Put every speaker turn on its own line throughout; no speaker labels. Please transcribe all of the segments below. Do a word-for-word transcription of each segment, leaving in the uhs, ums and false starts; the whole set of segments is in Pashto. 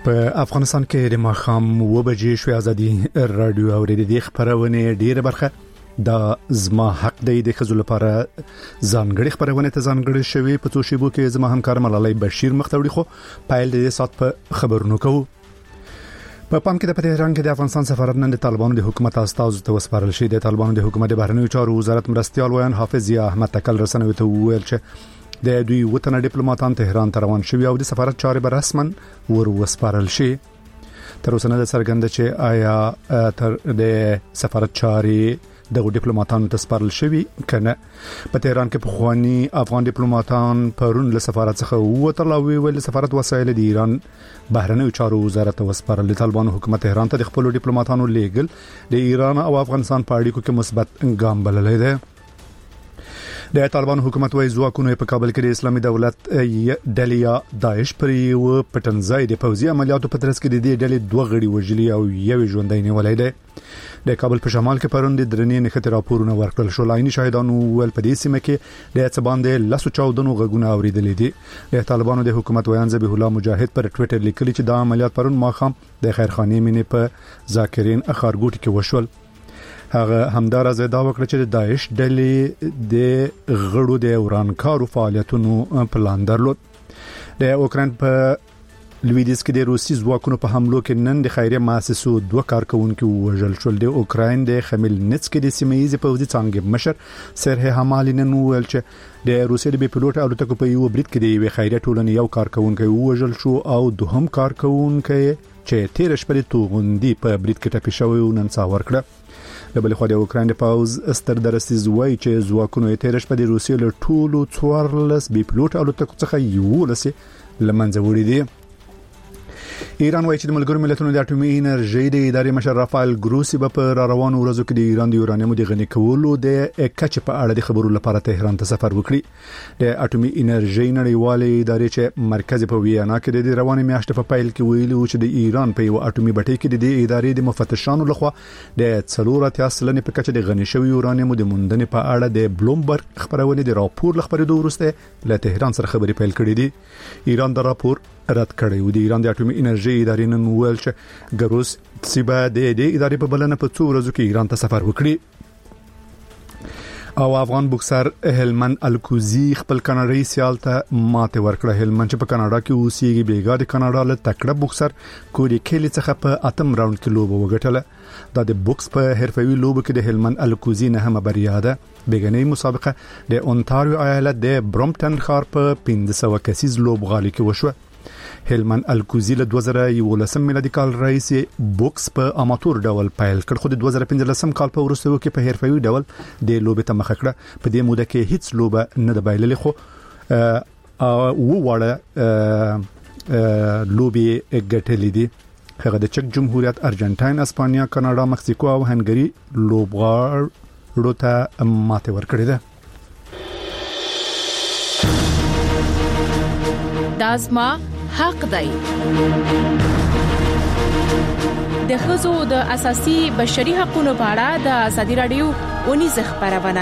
په افغانستان کې د ماښام و بجې شوې ازادي رادیو اوریدي خبرونه ډیره برخه دا زما حق دی د خزو لپاره ځانګړي خبرونه ته ځانګړي شوی په څو شیبو کې زما همکار ملالۍ بشیر مختوړي خو پایل د سات په خبرونو کوو په پام کې د تهران کې د افغانستان سفارت نن د طالبانو د حکومت استازو ته وسپارل شي د طالبانو د حکومت د بهرنیو چارو وزارت مرستيال ویان حافظ یا احمد تکل رسنوي ته ویل چې د دوی وطن ډیپلوماټان تهران ته روان شوي او د سفارت چارې به رسماً ور وسپارل شي تر اوسه نه څرګنده چې آیا تر د سفارت چارې د ډیپلوماټانو ته سپارل شوي کنه په تهران کې په خواني افغان ډیپلوماټان پرون له سفارت څخه وته لا ویل سفارت وسایل د ایران بهرنیو چارو وزارت وسپارل طالبانو حکومت تهران ته د خپل ډیپلوماټانو لیګل د ایران او افغانستان په اړیکو کې مثبت ګام بللی دی د طالبانو حکومت وايي ځواکونه په کابل کې د اسلامي دولت ډلې داعش پر یو پټنځای د پوځي عملیاتو په ترڅ کې د دې ډلې دوه غړي وژلي او یو ژوندۍ نیولای دی د کابل په شمال کې پروند د درنې نښته راپورونه ورکړل شو لایني شاهدانو ول په دې سیمه کې د څباندې لاسو چاودنو غږونه اوریدل دي د طالبانو د حکومت ویان ذبیح الله مجاهد پر ټوئیټر لیکلي چې دا عملیات پرون ماخام د خیرخانې مینې په ذاکرین اخارګوټ کې وشول هغه همدار از دا وکړه چې د داعش ډلې د غړو د ورانکارو فعالیتونو پلان درلود د اوکران په لویدیس کې د روسي ځواکونو په حملو کې نن د خیریه مؤسسو دوه کارکونکو وژل شول د اوکران د خمیلنتسک د سیمایي پوځي څنګه مشر سرهه حمالینن ویل چې د روسي د بي پيلوټ الوتکو په یو برید کې د یو خیریه ټولنې یو کارکونکو وژل شو او دوهم کارکونکو چې تیر شپه توغندي په برید کې ټپي شوی او نن څاور کړ د بل خو د اوکران د پاوز استر درسي زوی چې ځواکونو یې تیر شپه د روسي له ټولو څوارلس بي پيلوټ الوتکو څخه یو لسه لمنځه وړي دي ایران وايي چې د ملګرو ملتونو د اټومي انرژي د ادارې مشر رافائل ګروسي په روانو ورځو کې د ایران د یورانیم د غني کولو د کچ په اړه د خبرو لپاره تهران ته سفر وکړي د اټومي انرژي نړیوالې ادارې چې مرکز په ویانا کې د رواني میاشتې په پیل کې ویلي چې د ایران په یو اټومي بټۍ کې د ادارې د مفتشانو لخوا د څلور اتیا سلنې په کچ د غني شوی یورانیم د موندنې په اړه د بلومبرګ خبرونه د راپور لخبرېدو وروسته له تهران سره خبرې پیل کړې دي ایران د راپور رد کړی و د ایران د اټومي انرژي ادارې نن ویل چې ګروس سیبا د دې ادارې په بلنه په څو ورځو کې ایران ته سفر وکړي او افغان بوکسر هلمن الکوزی خپل کاناډي سیال ته ماته ورکړه هلمن چې په کاناډا کې اوسېږي بیګا د کاناډا له تکړه بوکسر کوډي کېلی څخه په اتم راوند کې لوبه وګټله دا د بوکس په حرفوي لوبه کې د هلمن الکوزی نه هم بریا ده بیګنۍ مسابقه د اونتاریو ایالت د برومپټن ښار په پنځه سوه کسیز لوبغالي کې وشوه هلمن الکوزی له دوه زره یولسم میلادي کال رئیس بوکس په اماتور ډول پیل کړ خو د دوه زره پنځلسم کال په وروستیو کې په حرفوي ډول د لوبې ته مخه کړه په دې موده کې هیڅ لوبه نه د بایللې خو او وړه لوبې ګټلې دي هغه د چک جمهوریت ارجنټاین اسپانیا کاناډا مکسیکو او هنګری لوبغاړو ته ماته ورکړې ده
دازما حق دی د ښځو د اساسي بشري حقوقو په اړه د ازادي رادیو ونیز خبرونه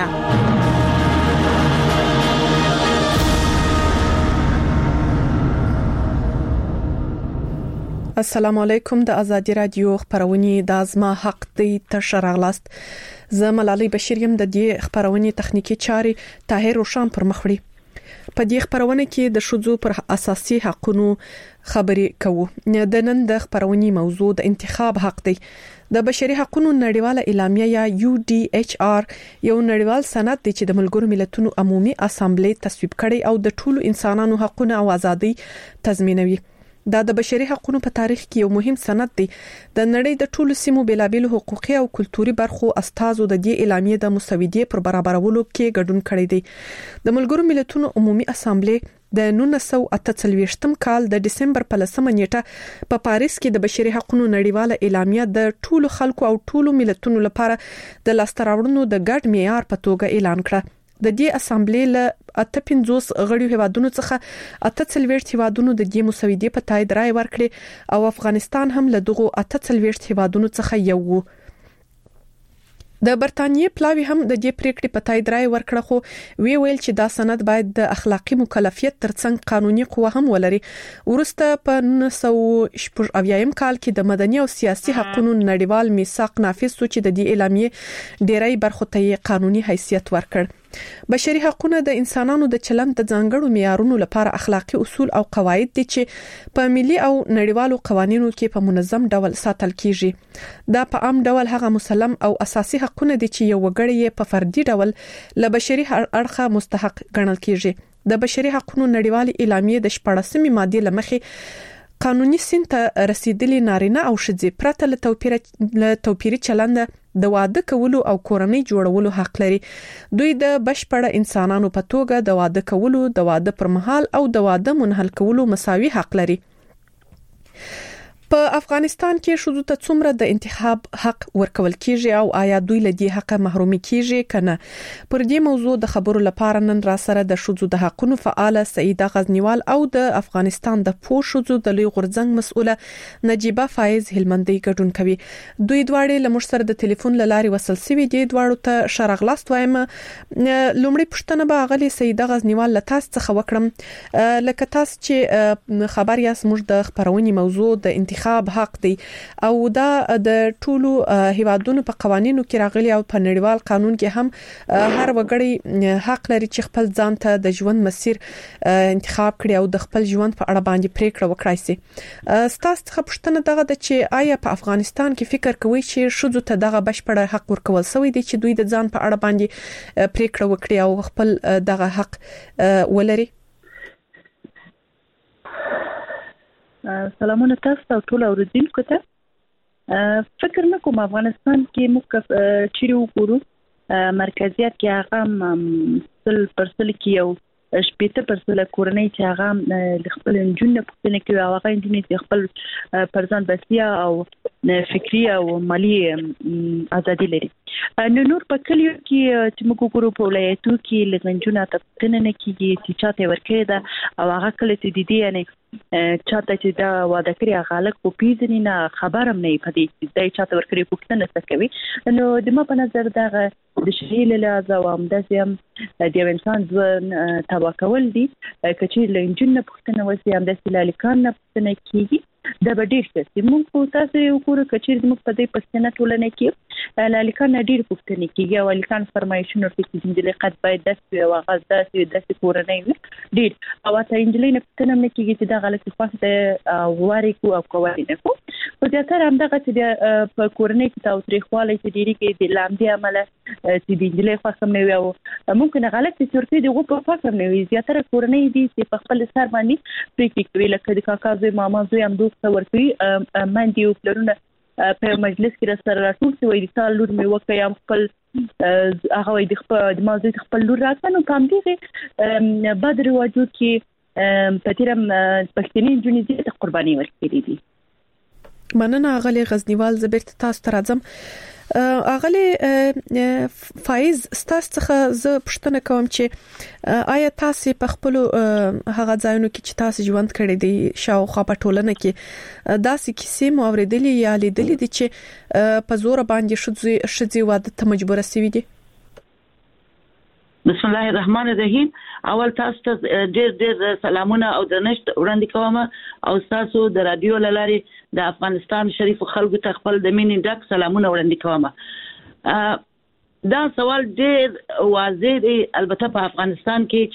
السلام علیکم د ازادي رادیو خبرونه د ازما حق دی تشرغلاست زه ملالۍ بشیر یم د دې خبرونه تخنیکی چاري طاهر روشن پر مخ وړي په دې خبرونه کې د شذو پر اساسي حقوقو خبرې کوو د نن د خبرونې موضوع د انتخاب حق دی د بشري حقوقو نړیواله اعلامیه یا یو ډي ایچ آر یو نړیوال سند دی چې د ملګرو ملتونو عمومي اسامبلې تصویب کړي او د ټولو انسانانو حقوقو او ازادي تضمینوي دا د بشري حقوقو په تاریخ کې یو مهم سند دی د نړۍ د ټولو سیمو بیلابل حقوقي او کلتوري برخو استازو د دې اعلامیه د مساویدې پر برابرولو کې ګډون کړی دی د ملګرو ملتونو عمومي اسامبلې د نولس سوه اته څلوېښتم کال د دسمبر په لسمه نیټه په پاریس کې د بشري حقوقو نړیواله اعلامیه د ټولو خلکو او ټولو ملتونو لپاره د لاستراوړنو د ګډ معیار په توګه اعلان کړه د دې اسامبلې له اته پنځوس غړیو هیوادونو څخه اته څلوېښت هیوادونو د دې مساویدې په تایید رائے ورکړي او افغانستان هم له دغه اته څلوېښت هیوادونو څخه یو و د برتانیې پلاوی هم د دې پریکړې په تایید رائے ورکړه، خو وی ویل چې دا سند باید د اخلاقی مکلفیت ترڅنګ قانوني قوه هم ولري. ورسته په نولس سوه شپږ اویایم کال کې د مدني او سیاسي حقوقو نړیوال میثاق نافذ شو چې د دې اعلامیې ډیری برخو ته قانوني حیثیت ورکړ. بشري حقوقونه د انسانانو د چلند د ځانګړو معیارونو لپاره اخلاقی اصول او قواعد دي چې په ملي او نړیوالو قوانینو کې په منظم ډول ساتل کیږي. دا په عام ډول هغه مسلم او اساسي حقونه دي چې یو وګړی په فردي ډول له بشري اړخه مستحق ګڼل کیږي. د بشري حقوقو نړیوالې اعلامیې د شپږمې ماده لمخې قانوني سن ته رسیدلي نارینه او ښځې پرته له توپیر له توپیري چلند د واده کولو او کورنۍ جوړولو حق لري. دوی د بشپړ انسانانو په توګه د واده کولو، د واده پر مهال او د واده منحل کولو مساوي حق لري. په افغانستان کې شذو ته څومره د انتخاب حق ورکول کیږي او آیا دوی له دې حق محرومي کیږي کنه؟ پر دې موضوع د خبرو لپاره نن را سره د شذو د حقونو فعال سعیده غزنیوال او د افغانستان د پوه شذو د لوی غورځنګ مسؤله نجيبه فایز هلمندي ګډون کوي. دوی دواړه له مشر د ټلیفون لاري وصل سوي دي. دواړو ته شرغلاست وایم. لومړی پښتنه به غلي سعیده غزنیوال له تاسو څخه وکړم، لکه تاسو چې خبر یاست موږ د خبرونې موضوع د انتخاب حق دی او دا د ټولو هیوادونو په قوانینو کې راغلي او په نړیوال قانون کې هم هر وګړی حق لري چې خپل ځان ته د ژوند مسیر انتخاب کړي او د خپل ژوند په اړه باندې پریکړه وکړي سي. ستاسو څخه پوښتنه دغه د چې آیا په افغانستان کې فکر کوي چې شذو ته دغه بشپړ حق ورکول شوی دی چې دوی د ځان په اړه باندې پریکړه وکړي او خپل دغه حق ولري؟
سلامونه تاسو او ټول اوریدونکو ته. فکر نه کوم افغانستان کې موږ چیرې وګورو مرکزیت کې هغه سل پرسل کې یو شپږ پرسل کورنۍ چې هغه خپل انجن په کې او هغه انجن چې خپل پرځان بسیا او فکری او مالی ازادي لري. نو نور په کلیو کې چې موږ وګورو په ولایتو کې لږنجونه تپتنه نه کیږي چې چاته ورکړي دا او هغه کله چې د دې یعنی چاته چې دا واده کړی هغه لک په پیژنې نه خبرم نه پدې چې دا چاته ورکړي پوښتنه څه کوي. نو د ما په نظر دا د شریل له او همداسې هم د انسان ځوان تبا کول دي چې لږنجونه پوښتنه وسی همداسې لالیکان نه پوښتنه کیږي. دا به ډیر څه موږ په تاسو یو کور کچیر موږ په دې پښتنه ټولنه کې لالیکان ډیر پوښتنه کیږي او لالیکان فرمایشونه کوي چې د لقد باید داسې او غاز داسې داسې کورنۍ ډیر او ته انجلۍ نه پښتنه نه کیږي چې دا غلطي خواسته واري کو او کوي نه کو په دې سره هم دغه چې په کورنۍ کې تاسو تاریخوالي چې ډیری کې د لاندې عمله چې د انجلۍ خواسته نه وي او ممکن غلطي صورتي دغه په فکر نه وي زیاتره کورنۍ دي چې په خپل سر باندې پریکړه کوي لکه د کاکا زوی ماما زوی هم دوه ورته ماندي او پلرونه په مجلس کې سره راټول شوی دي چې لور مې وکړم خپل هغه د خپل د مازی خپل لور راکنو پام دی بعد رواجو کې پتیرم پښتني جنې دي قرباني ورکړي دي.
مننه غلي غزنیوال زبرت تاسو ته راځم. اغلی فایز ستاسو څخه زه پوښتنه کوم چې آیا تاسو په خپل هغه ځایونو کې چې تاسو ژوند کړی دی شاوخوا په ټولنه کې داسې کیسې مو اوریدلې یا لیدلې دي چې په زور باندې شذ شذ واده ته مجبور شوي دي؟
بسم الله الرحمن الرحیم. اول تاسو ته ډېر ډېر سلامونه او درنښت وړاندې کوم او تاسو د رادیو لاري د افغانستان شریف خلکو ته خپل د مینې ډک سلامونه وړاندې کوم. دا سوال ډېر واضح دی البته په افغانستان کې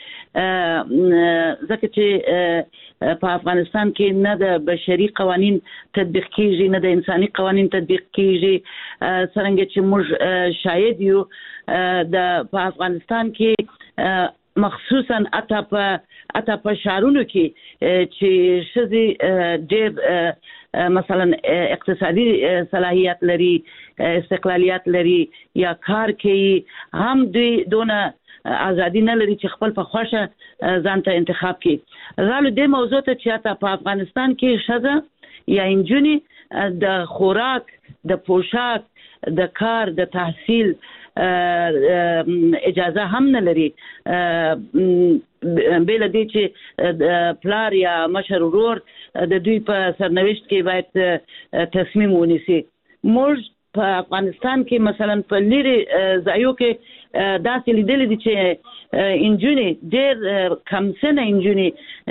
چې ځکه چې په افغانستان کې نه د بشري قوانين تطبیق کیږي نه د انساني قوانين تطبیق کیږي څنګه چې موږ شاهد یو د په افغانستان کې مخصوصا اته په اته په شهرونو کې چې شذي ډېر مثلا اقتصادي صلاحيت لري استقلالیت لري یا کار کوي هم دوی دونه ازادي نه لري چې خپل په خوښه ځان ته انتخاب کړي. غواړم د موضوع ته چې اته په افغانستان کې شذا یا انجونی د خوراک د پوشاک د کار د تحصیل اجازه هم نه لري بل دې چې پلار یا مشر ورور د دوی په سرنوشت کې باید تصمیم ونیسي. موږ په افغانستان کې مثلا په لری ځایو کې داسې لیدل دي چې انجونی ډېر کم سنه انجونی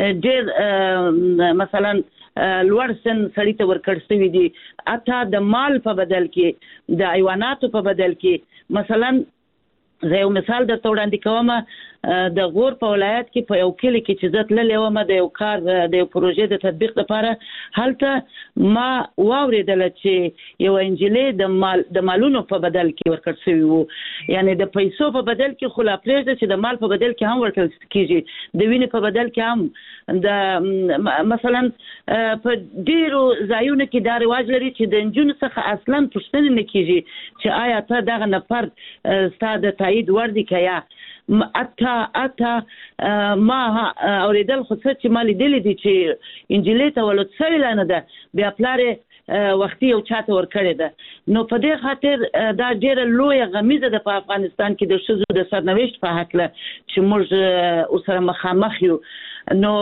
ډېر مثلا لوړ سن سړی ته ورکړ شوی دي اته د مال په بدل کې د حیواناتو په بدل کې مثلا زه یو مثال درته وړاندې کوم د غور په ولایت کې په یو کلی کې چې زه تللی وم د یو کار د یو پروژې د تطبیق لپاره هلته ما واورېدله چې یو انجلۍ د مال د مالونو په بدل کې ورکړل شوي وو یعنی د پیسو په بدل کې خو لا پرېږده چې د مال په بدل کې هم ورکړل کېږي د وینې په بدل کې هم د مثلا په ډېرو ځایونو کې دا رواج لري چې د نجونو څخه اصلا پوښتنه نه کېږي چې آیا ته دغه نفر ستا د تایید وړ دي که یا اته اته ما اوریدل خو څه چې ما لیدلي دي چې انجلۍ ته ولود شوې لا نه ده بیا پلار وختي یو چاته ورکړې ده نو په دې خاطر دا ډېره لویه غمیزه ده په افغانستان کې د ښځو د سرنوشت په هکله چې موږ ورسره مخامخ یو نو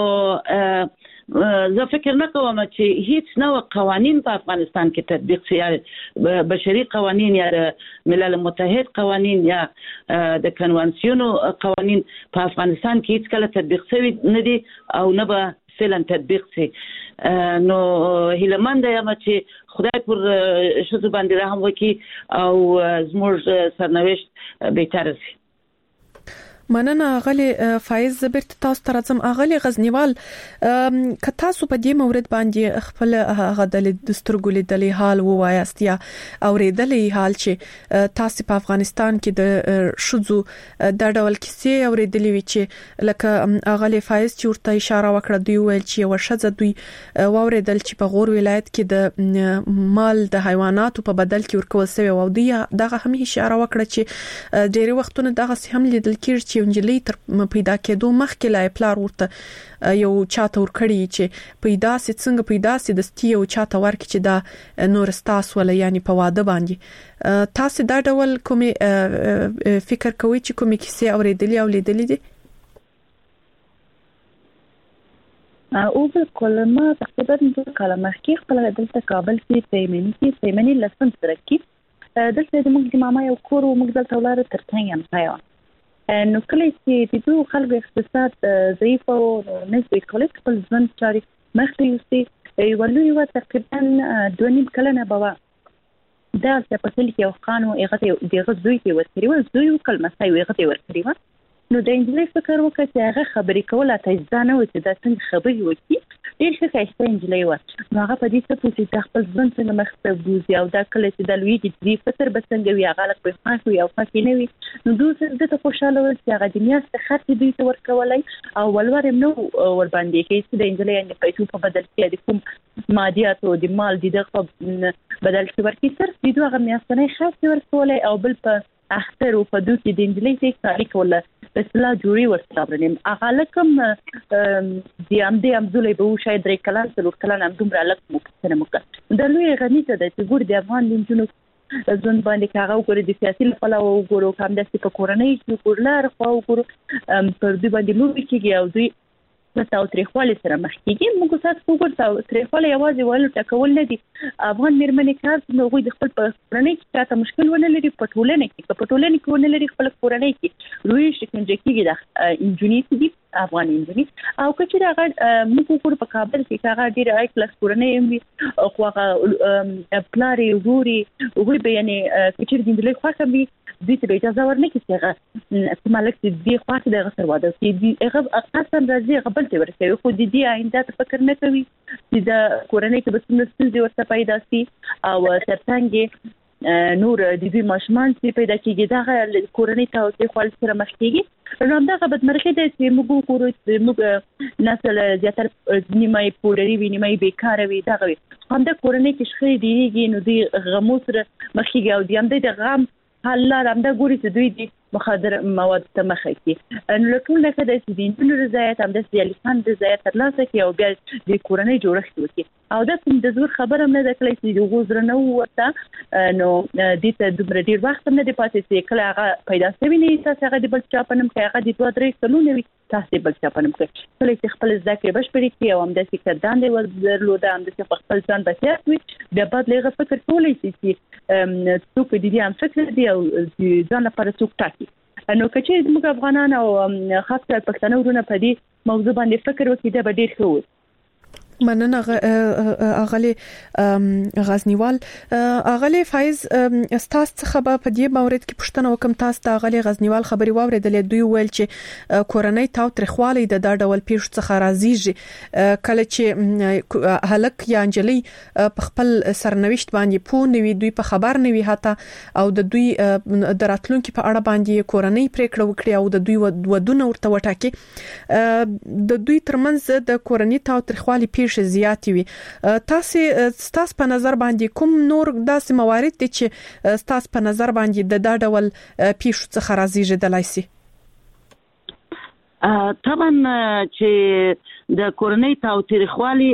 زه فکر نه کوم چې هیڅ نوع قوانین په افغانستان کې تطبیق شي یا بشري قوانین یا ملل متحد قوانین یا د کنوانسیونو قوانین په افغانستان کې هیڅ کله تطبیق شوي نه دي او نه به فعلا تطبیق شي نو هیلهمنده یم چې خدای پر ښځو باندې رحم وکړي او زموږ سرنوشت بهتره شي.
مننه اغلی فایز زبرت تاسو ته راځم اغلی غزنیوال که تاسو په دې مورد باندې خپل هغه د دستورګو لیدلې حال ووایاست یا اوریدلې حال چې تاسو په افغانستان کې د شذو د ډول کیسې اوریدلې وی چې لکه اغلی فایز چې ورته اشاره وکړه دوی ویل چې یو شذ دوی واوریدل چې په غور ولایت کې د مال د حیواناتو په بدل کې ورکول شوی او دوی دغه هم اشاره وکړه چې ډېری وختونه دغه هم لیدل کېږي انجلۍ تر پیدا کېدو مخکې لا پلار ورته یو چاته ورکړي چې پیدا سي څنګه پیدا سي د ستي یو چاته ورکړي چې دا نور ستاسو ولا یعنی په واده باندې تاسو دا ډول کومي فکر کوئ چې کومي کیسې اوریدلې او لیدلې دي؟
او بالکل ما تقریبا د کلمه کې خپل دلته کابل کې پیمنی کې پیمنی لسم سره کې دلته د موږ د ماما یو کور او موږ دلته ولر ترڅنګ یم پایو نو کله چې د دوه خلکو اقتصاد ضعیف او نسبی کولای خپل ځان چاري مخکې یوسي ولې یو تقریبا دوه نیم کلنه بوا دا چې په کلی کې یو خانو هغه د غزوی کې ورکړي و زوی کلمه سای هغه ورکړي و نو د انجلۍ فکر وکړ چې هغه خبرې کول ته ځانه و چې دا څنګه خبرې وکړي ډېر ښه ښایسته انجلۍ وه نو هغه په دې څه پوه چې خپل ژوند څنګه مخته بوځي او دا کله چې د لویږي دې فکر به څنګه وي هغه لږ پرې خوښ وي او خوښ نه وي نو دوی سره دته خوشحاله ول چې هغه د میاشتې خرڅ دوی ته ورکولی او ولور یې نه ورباندې کوي چې د انجلۍ یعنې پیسو په بدل کې د کوم مادیاتو د مال د دغه بدل کې ورکړي صرف د دوی هغه میاشتنۍ خرڅ ورکولی او بل په اختر او په دوی کې د انجلۍ څخه کاری کوله اصلاح جوړي ورته ورنیم هغه لکم د ام دې امزولې به شاید درې کلان څلور کلان هم دومره لک مو څه نه مکه د لوی غنیته د ګور د افغان لنجونو ځون باندې کاغه وګوري د سیاسي لپاره وګورو کوم داسې په کورنۍ کې کورلار خو وګورو پر دوی باندې لوبي کېږي او دوی تاسو تریخواله سره مخ کېږي موږ تاسو وګورئ تریخواله یوازې ولې ټکول نه دي افغان میرمنې کار نو غوي د خپل کورنۍ کې تاسو مشکل ونه لري په ټولنه کې په ټولنه کې ونه لري خپل کورنۍ کې روي شکنجه کېږي د انجونی دي افغان انجونی او کچې هغه موږ وګورو په کابل کې هغه ډېر آی کلاس کورنۍ هم خو هغه پلاری وګوري وګوري به یعنی کچې د انجلۍ خواخه وي دوی ته اجازه ورنه کیږي هغه استعمال کې دی خواخه د غسر واده کې دی هغه اصلا راځي قبل ته ورته خو د دې آینده فکر نه کوي چې د کورنۍ کې بس نسل ورته پیدا شي او ترڅنګ نور د دې ماشمان چې پیدا کیږي دا کورنۍ ته او خپل سره مخ کیږي نو دا بدمرغي د چې موږ کورو موږ نسل زیاتره نیمه پوډري وي نیمه بیکاره وي دا غوي هم د کورنۍ کې شخړې دیږي نو دی غمو سره مخ کیږي او د هم د غم حل هم دا ګوري چې دوی د مخدر مواد ته مخ کوي نو لکه نه کده چې د انټرنیټ رضایت هم د سیالیفان رضایت ترلاسه کوي او بیا د کورنۍ جوړښت وکړي او دا کوم د زور خبره هم نه ده کله چې د غوزر نه وته نو د دې د ډیر وخت نه دی پاتې چې کله هغه پیدا شوی نه تاسو هغه د بل چا په نوم کې هغه د دوه درې کلونه وي تاسو بل څه پنم کوي کله چې خپل ذکر بشپړي کې او هم د سکردان دی ورلوده هم د خپل ځان بچیات وي د بعد لغه فکر کولای شي چې څوک دې هم فکر دی او ځان لپاره څوک ټاکي نو کچې موږ افغانان او خاصه پښتانه ورونه په دې موضوع باندې فکر وکړي دا به ډیر ښه
مننه اغلی غزنیوال اغلی فایز استاس څخه په دې مورید کې پښتنه وکم تاسو ته اغلی غزنیوال خبري واوریدلې دوی ویل چې کورنۍ تاو ترخوالي د دا ډول پیښ څخه راځي کله چې هلک یا انجلۍ په خپل سرنوشت باندې پوه نوي دوی په خبر نوي حتی او د دوی دراتلونکو په اړه باندې کورنۍ پریکړه وکړي او د دوی ودونه ورته وټاکي د دوی ترمنځ د کورنۍ تاو ترخوالي زیاتې وي تاسو ستاسو په نظر باندې کوم نور داسې موارد دي چې ستاسو په نظر باندې د دا ډول پیښو څخه راځي د لایسي
طبعا چې د کورنۍ تاوتریخوالي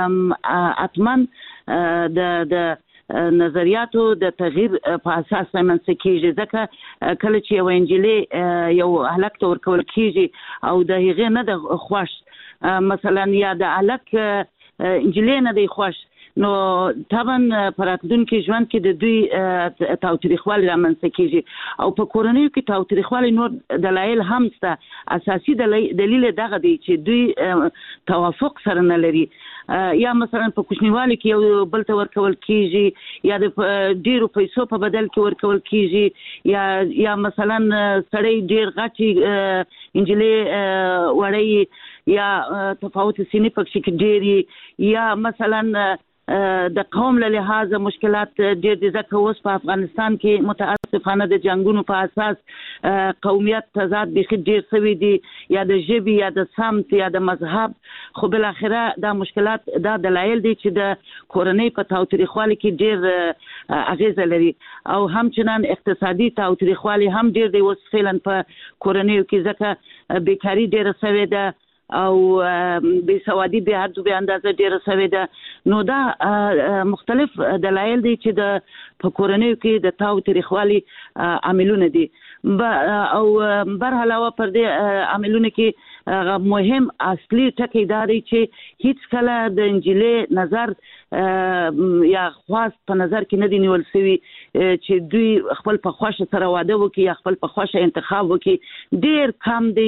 اتمن د د نظریاتو د تغییر په اساس منځ کېږي ځکه کله چې یو انجلۍ یو هلک ته ورکول کېږي او د هغې نه د خوښ مثلا یا د الک انجلۍ نه دی خوښ نو طبعا پراتدونکو ژوند کې د دوی تاوتریخوالي رامنځته کیږي او په کورنۍ کې تاوتریخوالي نور دلایل هم شته اساسي دلیل دغه دی چې دوی توافق سره نه لري یا مثلا په کوچنیوالي کې یو بل ته ورکول کیږي یا د ډیرو پیسو په بدل کې ورکول کیږي یا یا مثلا سړی ډیر غټي انجلۍ وړي یا تفاوت سینې پکې کې ډېری یا مثلا د قوم له لحاظ مشکلات ډېر دي ځکه اوس په افغانستان کې متاسفانه د جنگونو په اساس قومیت تضاد بخي ډېر شوی دي یا د ژبې یا د سمت یا د مذهب خو بل اخره دا مشکلات دا دلایل دي چې د کورنۍ په تاوتریخوالي کې ډېر اغیزه لري او همچنان اقتصادي تاوتریخوالي هم ډېر دی اوس فعلا په کورنۍ کې ځکه بیکاری ډېر شوی ده او بے سوادي به حد به اندازه ډیره شوی ده نو دا مختلف دلایل دي چې د په کورنۍ کې د تاوتریخوالي عاملونه دي او بر علاوه پر دې عاملونه کې مهم اصلي ټکی دا دی چې هیڅ کله د انجلۍ نظر یا خواست په نظر کې نه دی نیول شوی چې دوی خپل په خوښه سره واده وکړي یا خپل په خوښه انتخاب وکړي ډیر کم دی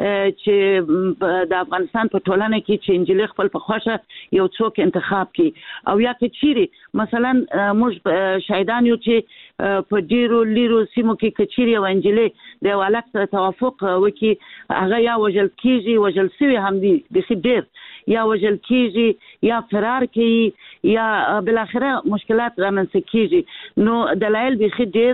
چې د افغانستان په ټولنه کې چې انجلۍ خپل په خوښه یو څوک انتخاب کړي او یا که چیرې مثلا موږ شاهدان یو چې په ډیرو لیرو سیمو کې کچيري او انجلۍ د والک سره توافق وکړي هغه یا وجل کیږي وجل سوي هم دي د ډیر یا وجل کیږي یا فرار کوي یا بل اخره مشکلات رامنځته کیږي نو دلایل به خې ډیر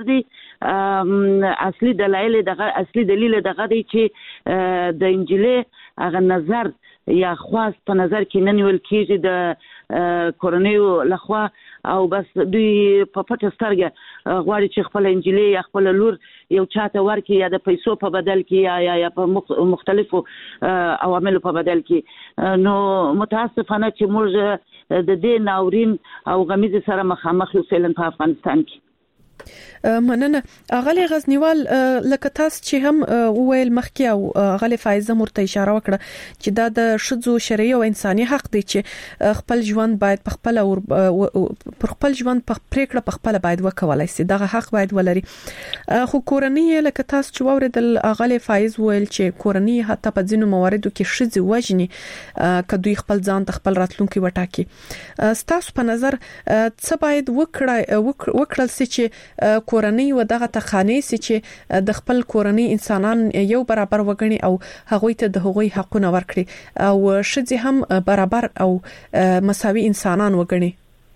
دي اصلي دلایل دغه اصلي دلیل دغه دی چې د انجلۍ هغه نظر یا خواست په نظر کې نه نیول کیږي د کورنیو لخوا او بس دوی په پټه سترګه غواړي چې خپل انجلۍ یا خپل لور یو چاته ورکړي یا د پیسو په بدل کې یا یا په مختلفو عواملو په بدل کې نو متاسفانه چې موږ د دې ناورین او غمیز سره مخامخ یو فعلا په افغانستان کې
مننه اغلی غزنیوال لکه تاسو چې هم وویل مخکې او اغلی فایزه مرته اشاره وکړه چې دا د شذو شرعي او انساني حق دی چې خپل ژوند باید په خپل او پر خپل ژوند په پریکړه په خپل باید وکولای شي دغه حق باید ولري خو کورنۍ لکه تاسو چې وویل اغلی فایز وویل چې کورنۍ حتی په ځینو مواردو کې شذي وجني کدوې خپل ځان د خپل راتلونکي وټاکي تاسو په نظر څه باید وکړه وکړل شي چې کورنۍ و دغه تخانې سي چې د خپل کورنۍ انسانان یو برابر وګڼي او هغوی ته د هغوی حقونه ورکړي او شذي هم برابر او مساوي انسانان وګڼي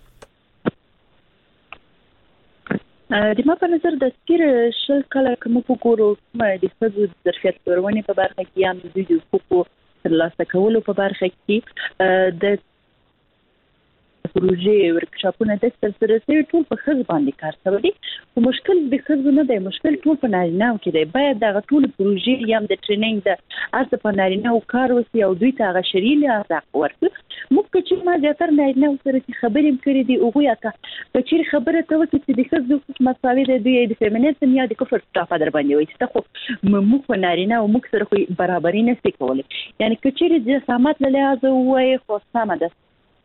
د ما په نظر د سکیر شل کله کوم وګورو د خځو د ظرفیت پرونی په برخه کې هم د حقوقو ترلاسه کولو په برخه کې د پروژې ورکشاپونه د سره سره ټول په خځ باندې کار کوي او مشکل د خځ نه دی مشکل ټول په نارینه کې دی باید دا ټول پروژې یم د ټریننګ د ارزه په نارینه او کار وسی او دوی ته غشري له ورکړي ممکن چې ما زیاتره نارینه سره خبرې کړې دي او یا که چیرې خبره ته وکړي چې د خځو حقوق مساوي دي دوی د فیمینیزم یا د کفر طرفه در باندې وایي چې خو موږ په نارینه او موږ سره خو برابرۍ نه ستې کولای یعنی که چیرې د سمات له لحاظه وایي خو سمه ده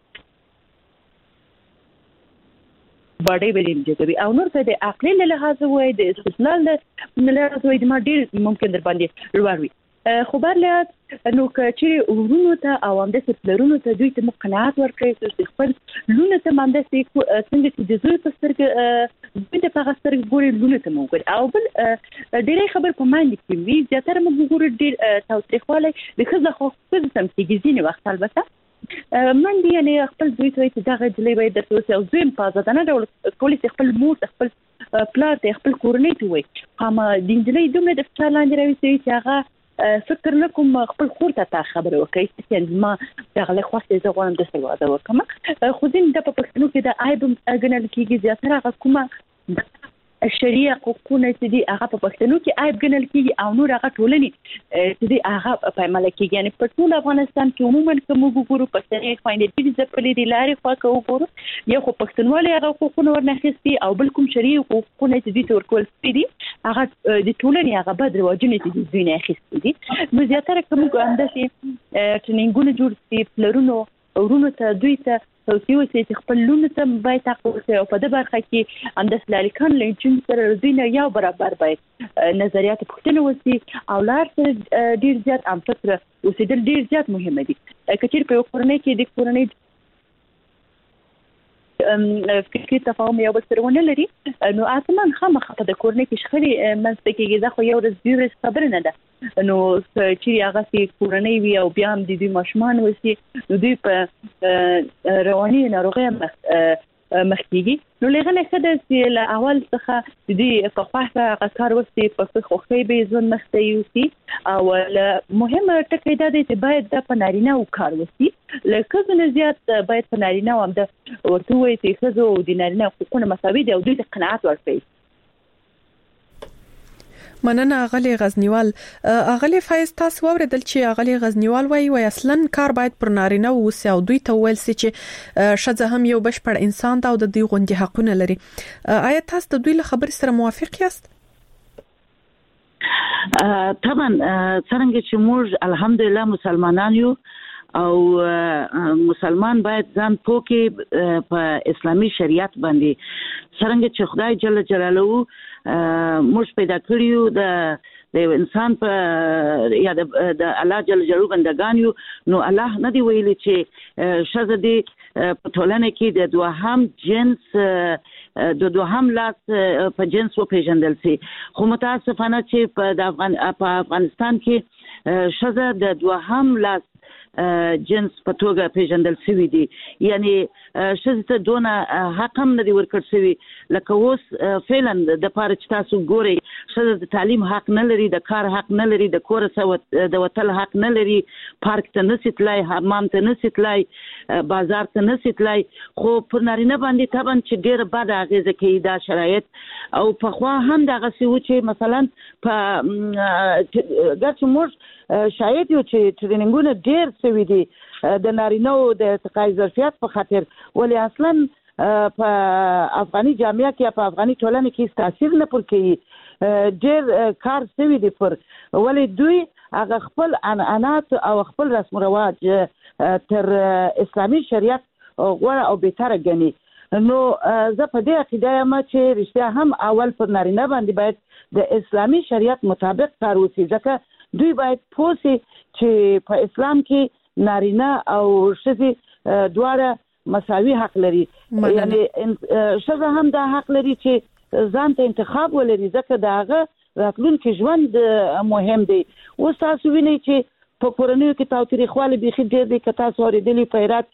باډي بلین جوړوي او نور څه د عقلي له لحاظه وایي د استدلال له لحاظه وایي د ما ډیر ممکن در باندې لوړ وي خو برله نو چې ورونو ته او هم د سپلرونو ته دوی ته قناعت ورکړي چې خپل لونه ته مانده سي څنګه چې د زوی په سترګ دوی ته په سترګ ګوري لونه ته موږ او بل ډېرې خبر په ماندې کې وی زیاتره موږ ګورو ډېر توثیقواله د خزه خو خپل سم کېږي ځینې وخت البته من دی یعنی خپل دوی ته چې دا غږ لې وای د توسه او زم په ځانه ډول کولی خپل مور خپل پلار ته خپل کورنۍ ته وای هم د انجلۍ دومره د فشارلاندې راوي چې هغه فکر نکوم خپل خور ته خبره وکړي چې ما دا غلې خواسته زه غواړم د څه واده وکم خو ځین د په پښتنو کې د عیب اګنل کېږي زیاتره هغه کومه شریعه حقوقونه چې دی هغه په پښتنو کې عیب ګڼل کېږي او نور هغه ټولنې چې دی هغه په عمل کې یعنی په ټول افغانستان کې عموما کوم وګورو پښتنې خويندې دې ځپلې دي لارې خوا کو وګورو یو خو پښتنوالي هغه حقوقونه ورنخستي او بل کوم شریعه حقوقونه چې دي تور کول دي هغه د ټولنې هغه بد رواجونه دي دوی نه اخیستي دي نو زیاتره کوم انداسي ټریننګونه جوړ سي پلرونو ورونو ته دوی ته توصیه وکړي چې خپل لونه ته باید تاسو او په دې برخه کې انداز لالکان لنچن سره دینه یو برابر باید نظریات پوښتنه وسی او لار سره ډیر زیات ام فکر اوسېدل ډیر زیات مهمه دي کچیر په کورنۍ کې د کورنۍ ام فکري تفاهم یو بل سره ونه لري نو اتمن خامخا په د کورنۍ کې شخړې منځ کې دا خو یو ورځ دوی ورځ خبره نه ده نو چې هغه سي کورنۍ وي او بیا هم د دې ماشومان وسی نو دوی په رواني ناروغي مخ مخکېږي نو لغنه کده چې له اول څخه د دې په خاصه غکار وسی په خوخي به ځون مخته یوسي او مهمه ټکی دا دی چې باید د پنارینه او کار وسی لکه څنګه زیات باید پنارینه او د ورته وي چې خزو او د نارینه حقوقونه مساوي دي او دوی ته قناعت ورکړي
مننه اغلی غزنیوال اغلی فایز تاسو اوریدل چې اغلی غزنیوال وایي وای اصلا کار باید پر نارینه وسی او دوی ته ویل سي چې شذ هم یو بشپړ انسان دا او د دوی غوندي حقونه لري آیا تاسو د دوی له خبر سره موافق یاست
طبعا څنګه چې موږ الحمدلله مسلمانان یو او مسلمان باید ځان پوکي په اسلامي شریعت باندې څنګه چې خدای جل جلاله موږ پیدا کړیو د د انسان په یا د الله جل جلاله بندگان یو نو الله نه دی ویلي چې شذ دی په ټولنه کې د دوهم جنس د دوهم لاس په جنس و پیژندل سي خو متاسفانه چې په د افغان په افغانستان کې شذ د دوهم لاس جنس په توګه پیژندل شوی دی یعنی شذ ته دونه حق هم نه دی ورکړ شوی لکه اوس فعلا د پاره چې تاسو ګوري شذ د تعلیم حق نه لري د کار حق نه لري د کور سره د وتل حق نه لري پارک ته نه سټلای حمام ته نه سټلای بازار ته نه سټلای خو پر نارینه باندې طبعا چې ډیر بد اغیزه کوي دا شرایط او په خوا هم دغه سی و چې مثلا په ګرځ موږ شاید یو چې ټریننګونه ډیر سوي دي د نارینه او د ارتقای ظرفیت په خاطر ولی اصلا په افغاني جامعه کې په افغاني ټولنه کې تاثیر نه پر کوي ډیر کار سوي دي پر ولی دوی هغه خپل عنعنات او خپل رسم رواج تر اسلامي شریعت غوړه او بهتره ګڼي نو زه په دې عقیده یم چې رښتیا هم اول پر نارینه باندې باید د اسلامي شریعت مطابق کار وشي ځکه دوی باید پوسي چې په اسلام کې نارینه او ښځې دواړه مساوي حق لري یعنی ښځه هم دا حق لري چې ځان ته انتخاب ولري ځکه داغه راتلونکي ژوند مهم دی اوس تاسو وینئ چې په کورنیو کې تاوتریخوالی بیخي ډېر دی که تاسو اورېدلي په هرات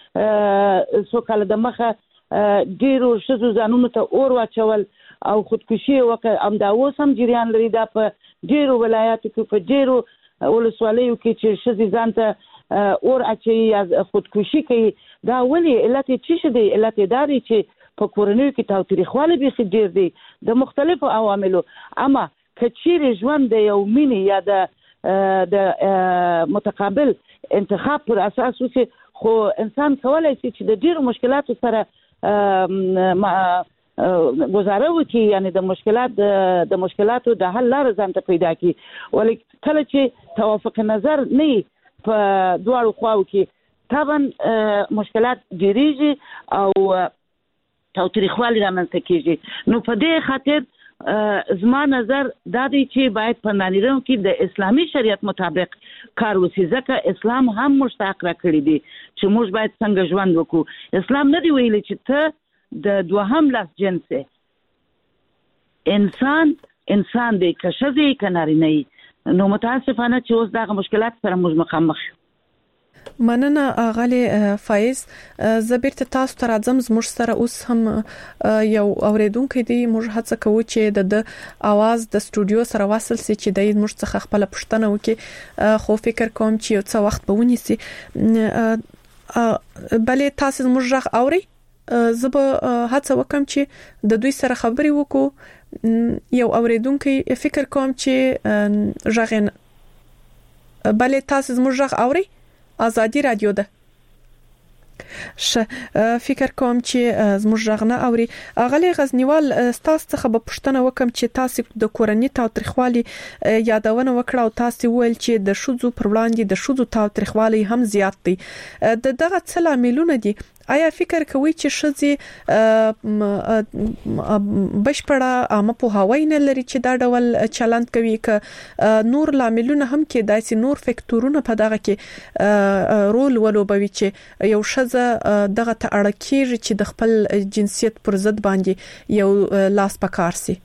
کې څو کاله د مخه ډېرو ښځو ځانونو ته اور واچول او خودکشي وکړه همدا اوس هم جریان لري دا په ډېرو ولایاتو کې په ډېرو ولسوالیو کې چې ښځې ځان ته اور اچي از خودکشي کوي دا ولې علت چې څه دی علت داري چې په کورنۍ کې تاوتریخوالی به ډیر دی د مختلفو عواملو اما کچیر ژوند د یو مینې یا د د متقابل انتخاب پر اساس وسه خو انسان کولای شي چې د ډیرو مشکلاتو سره گزاره وکړي یعنی د مشکلات د مشکلاتو د حل لار ځان ته پیدا کړي ولې کله چې توافق نظر نه په دواړو خواو کې طبعا مشکلات ډیریږي او تاوتریخوالی رامنځته کیږي نو په دې خاطر زما نظر دا دی چې باید په نړیوالو کې د اسلامي شریعت مطابق کار وشي ځکه اسلام هم مشتاق را کړی دی چې موږ باید څنګه ژوند وکړو اسلام نه دی ویلي چې ته د دوهم لاس جنس انسان انسان دی که ښځه که نارینه نو متاسفانه چې اوس دغه مشکلات سره موږ مخامخ
مننه اغلی فایز زبرت تاسو ته راځم زموږ سره اوس هم یو اوریدونکو دی موږ هڅه کوو چې د اواز د استودیو سره وصل سي چې د موږ څخه خپل پښتنه وکي خو فکر کوم چې یو څه وخت به ونیسي بلې تاسو موږ راغ اوري زب هڅه وکم چې د دوی سره خبري وکړو یو اوریدونکو فکر کوم چې ژغن بلې تاسو موږ راغ اوري آزادی رادیو ده ش فکر کوم چې زموږ ژغنه اوري اغلی غزنیوال تاسو څخه به پښتنه وکم چې تاسو د کورنۍ تاوتریخوالي یادونه وکړه او تاسو ویل چې د شوزو پر وړاندې د شوزو تاوتریخوالي هم زیات دي د دغه څه عاملونه دي آیا فکر کوي چې شذې بشپړه عامه په هواي نه لري چې دا ډول چلند کوي ک نور لاملونه هم کې داسې نور فکټورونه په دغه کې رول ولوبوي چې یو شذې دغه ته اړه کیږي چې د خپل جنسیت پر ضد باندې یو لاس پکار سي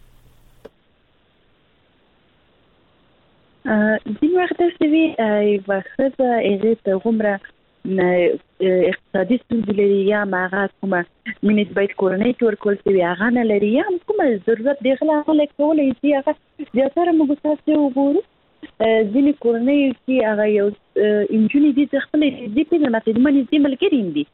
ځینې وخت سوي وخت هغه ته عمره اقتصادي ستونزې لري یا ماغه کومه مینټ باید کورنۍ تور کول سي هغه نه لري یا کومه ضرورت دی خلک له کولای شي هغه زیاتره موږ تاسو وګورو ځینې کورنۍ کې هغه یو انجونی دي چې خپل دې په ماته منځ دې ملګری دي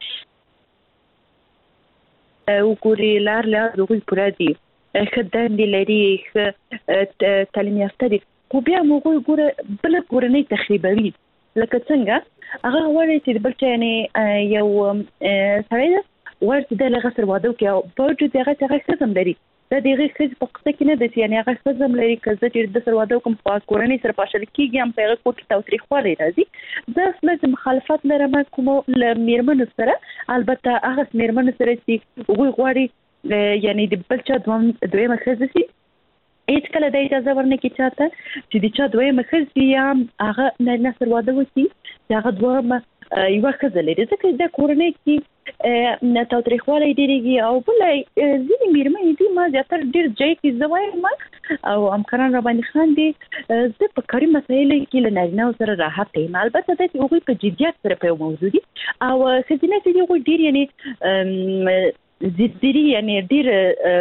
او ګوري لار لار دوی پورا دي خدای دې لري تعلیم یافته دي خو بیا موږ ګوره بل کورنۍ تخریبوي لکه څنګه هغه وایي چې بل څه یعنی یو سړی ورته د لغه سره واده کوي او په دې دغه څه څه لري دا دغه څه په قصه کې نه دي یعنی هغه څه لري چې چې د سره واده کوم په کورنۍ سره پاشل کېږي هم په هغه کوټه تاوتریخوالی راځي دا څه مخالفت لرم کوم میرمن سره البته هغه میرمن سره چې وګوري غواړي یعنی د بل څه دوم دویمه څه شي هیڅ کله د اجازه ورنه کې چاته چې د چا دویمه څه یا هغه نه نه سره واده وکړي هغه دوه یو څه لري ځکه د کورنۍ کې نه تاوتریخوالی ډیریږي او بل ځینې میرمنې دي ما زیاتره ډیر ځای کې زوایم او امکان را باندې خان دي زه په کاري مسایلو کې له نارینه سره راحت یم البته د هغوی په جدیت سره په موضوع دي او ښځینه چې هغوی ډیر یعنی زیاتری یعنی ډیر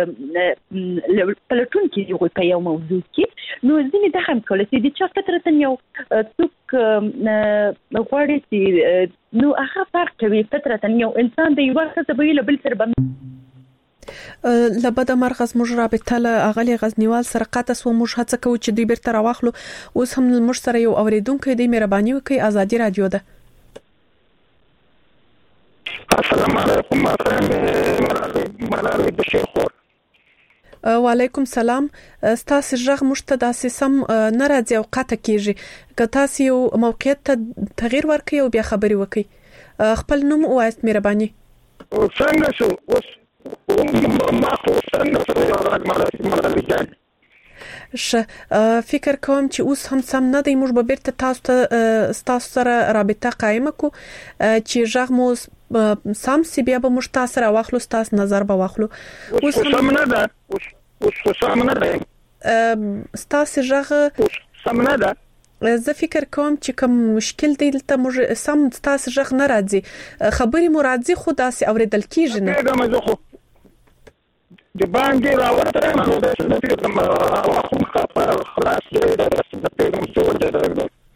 پلټون کې یو په یو موضوع کې نو ځینې د هم کولای شي چې فطرت یو څوک غواړي چې نو هغه فرق کوي فطرت یو انسان د یو څه به له بل سره
لبدا مرغز موږ رابطه له اغلی غزنیوال سره قاطس و موږ هڅه کوو چې دوی بیرته راوخلو اوس هم موږ سره یو اوریدونکو دی مهرباني وکړئ آزادی رادیو ده
السلام علیکم ملالۍ بشیر خور
وعلیکم سلام ستاسو ژغ مشته د سیسم ناراضي او قطه کیږي که تاسو یو موقعیت ته تغییر ورکړئ او بیا خبري وکړئ خپل نوم وایست مهرباني
څنګه شو اوس ما خو څنګه سره ملالۍ جان
ش فکر کوم چې اوس هم سم نه دی موږ به بیرته تاسو ته تاسو سره رابطه قائم کو چې ژغ مو سم سی بیا به موږ تاسو سره واخلو تاسو نظر به واخلو
اوس سم نه ده اوس سم نه ده
تاسو ژغ
سم نه ده
زه فکر کوم چې کوم مشکل دی دلته موږ سم تاسو ژغ نه راځي خبري مرادي خو داسې اوریدل کیږي
نه د باندې راوړل نو د څه کوم خلاص دی د څه پیغام څه ورته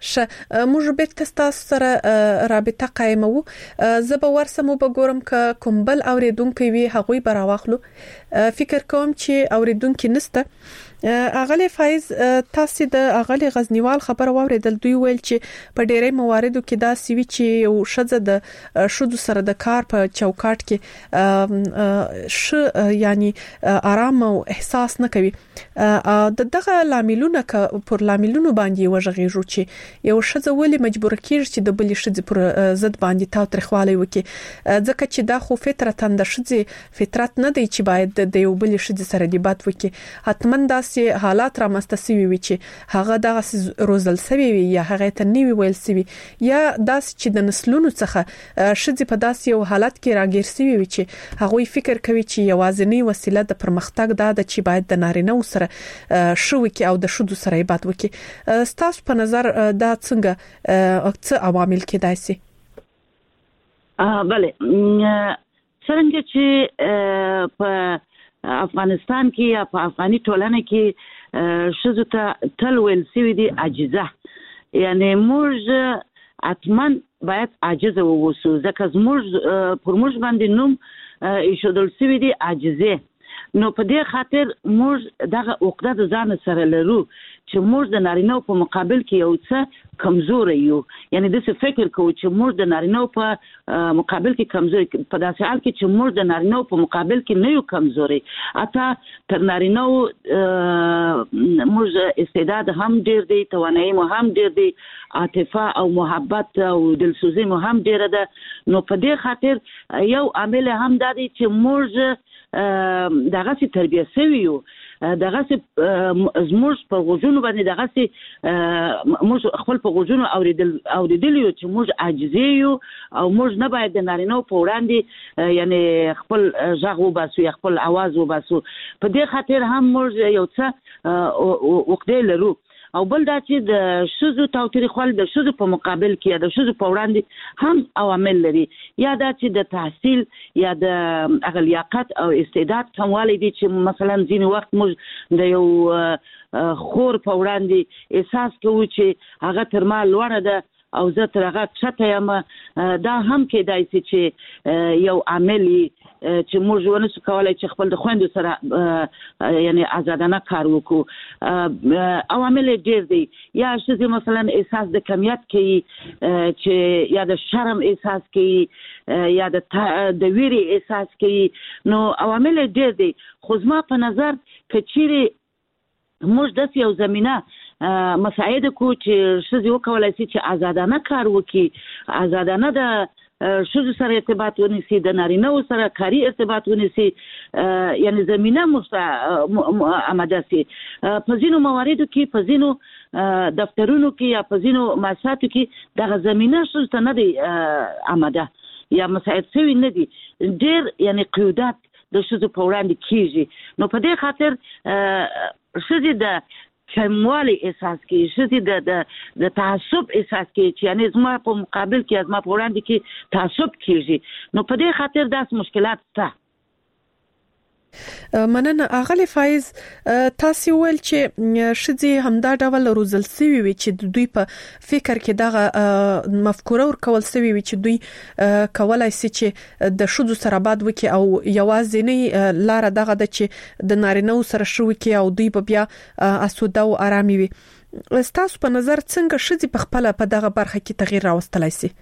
ش موږ به تاسو سره رابطه قائمو زه به ورسمو به ګورم ک کومبل اوریدونکو وی هغوی براواخلو فکر کوم چې اوریدونکو نسته اغلی فایز تاسو د اغلی غزنیوال خبر واوریدل دوی ویل چې په ډیری مواردو کې دا سوي چې یو شذ د شودو سره د کار په چوکاټ کې ش یعنی آرام او احساس نه کوي د دغه لاملونه ک پر لاملونو باندې وژغېږي چې یو شذ ولې مجبور کیږي چې د بل شذ پر ضد باندې تاو ترخواله وکي ځکه چې دا خو فطرتاً د شذ فطرت نه دی چې باید د یو بل شذ سره دی بات وکي حتمن دا چې حالات را مستسوي وي چې هغه دغه روزل سوي وي یا هغه ته نیوي ویل سوي یا داس چې د نسلونو څخه شذ په داس یو حالت کې راګیر سوي وي چې هغه فکر کوي چې یوازینی وسیله د پرمختګ دا د چې باید د نارینه سره شو کې او د شذ سره عبادت وکي ستاسو په نظر دا څنګه څه عوامل کېدای شي
اه bale څنګه چې په افغانستان کې یا په افغاني ټولنه کې شذو ته تل ویل سوي دي عاجزه یعنی موږ اتمن باید عاجزه ووسو ځکه موږ پر موږ باندې نوم ایښودل سوي دي عاجزه نو په دې خاطر موږ دغه عقده د ځان سره لرو چې موږ د نارینه په مقابل کې یو څه کمزوري یو یعنی د څه فکر کوو چې موږ د نارینه په مقابل کې کمزوري په داسې حال کې چې موږ د نارینه په مقابل کې نه یو کمزوري اته تر نارینه موږ استعداد هم ډیر دی توانایي مو هم ډیر دی عاطفه او محبت او دلسوزي مو هم ډیر ده نو په دې خاطر یو عامل هم دا دی چې موږ دغه سي تربیه سوي یو دغه سي زموږ په غوږونو باندې دغه سي موږ خپل په غوږونو اوریدل اوریدل یو چې موږ عاجزي یو او موږ نه باید د نارینه په وړاندې یعنی خپل ژغ وباسو یا خپل आवाज وباسو په دې خاطر هم موږ یو څه وقته لرو او بل دا چې د شذو تاوتریخوالي د شذو په مقابل کې یا د شذو په وړاندې هم عوامل لري یا دا چې د تحصیل یا د اغلیاقت او استعداد کموالی دي چې مثلا ځینې وخت موږ د یو خور په وړاندې احساس کوو چې هغه تر ما لوړه ده او زه تر هغه چته یم دا هم کېدای شي چې یو عامل چې موږ ونسو کولای چې خپل د خويندو سره یعنی آزادانه کار وکړو عوامل ډېر دي یا چې مثلا احساس د کمیت کوي چې یا د شرم احساس کوي یا د د ویري احساس کوي نو عوامل ډېر دي خو زما په نظر کچيري موږ د یو زمينه مساعده کو چې شذ وکولای شي چې آزادانه کار وکړي آزادانه د شذ سره ارتباط ونیسي د نارینه سره کاري ارتباط ونیسي یعنی زمينه آماده سي په ځینو مواردو کې په ځینو دفترونو کې یا په ځینو مؤسساتو کې دغه زمينه شذ ته نه دی آماده یا مساعد شوی نه دي ډېر یعنی قیودات د شذ په وړاندې کیږي نو په دې خاطر شذ د کموالی احساس کوي شذ د د تعصب احساس کوي چې یعنی زما په مقابل کې زما په وړاندې کې تعصب کیږي نو په دې خاطر داس مشکلات شته
مننه اغلی فایز تاسو ویل چې شذ همدا ډول روزل سوي وي چې دوی په فکر کې دغه مفکوره ور کول سوي وي چې دوی کولای شي چې د شذ سره باد وکي او یوازینی لار دغه د چې د نارینه سره شو وکي او دوی په بیا اسوده او آرامي وي تاسو په نظر څنګه شذ په خپل په دغه برخه کې تغییر راوستلای شي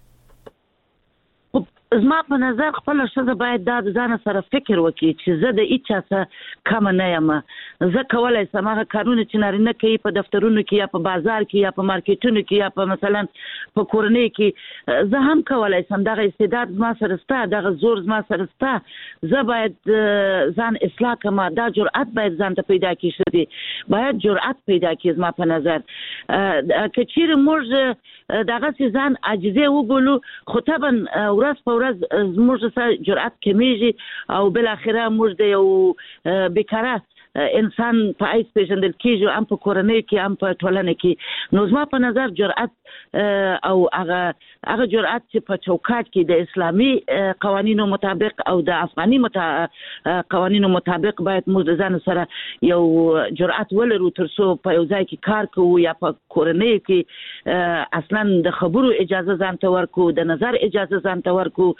زما په نظر خپل شذ باید د ځان سره فکر وکړي چې زه د هیڅ څه کم نه یم زه کولای سم هغه کارونه چې نارینه کوي په دفترونو کې یا په بازار کې یا په مارکیټونو کې یا په مثلا په کورنۍ کې زه هم کولای سم دغه استعداد ما سره ستا دغه زور ما سره ستا زه باید ځان اصلاح کما دا جرأت باید ځان ته پیدا کړي شي باید جرأت پیدا کړي زما په نظر کچیر موږ دغه ځان عاجزه وګولو خو طبعا ورځ په ورځ موږ سره جرأت کمیږي او بل اخره موږ د یو بیکاره انسان په ایس پیژندل کیږي هم په کورنۍ کې هم په ټولنه کې. نو زما په نظر جرأت او هغه هغه جرأت چې په چوکاټ کې د اسلامي قوانینو مطابق او د افغاني متا... قوانینو مطابق باید موږ ځان سره یو جرأت ولرو ترڅو په یو ځای کې کار کوو یا په کورنۍ کې اصلا د خبرو اجازه ځان ته ورکو، د نظر اجازه ځان ته ورکو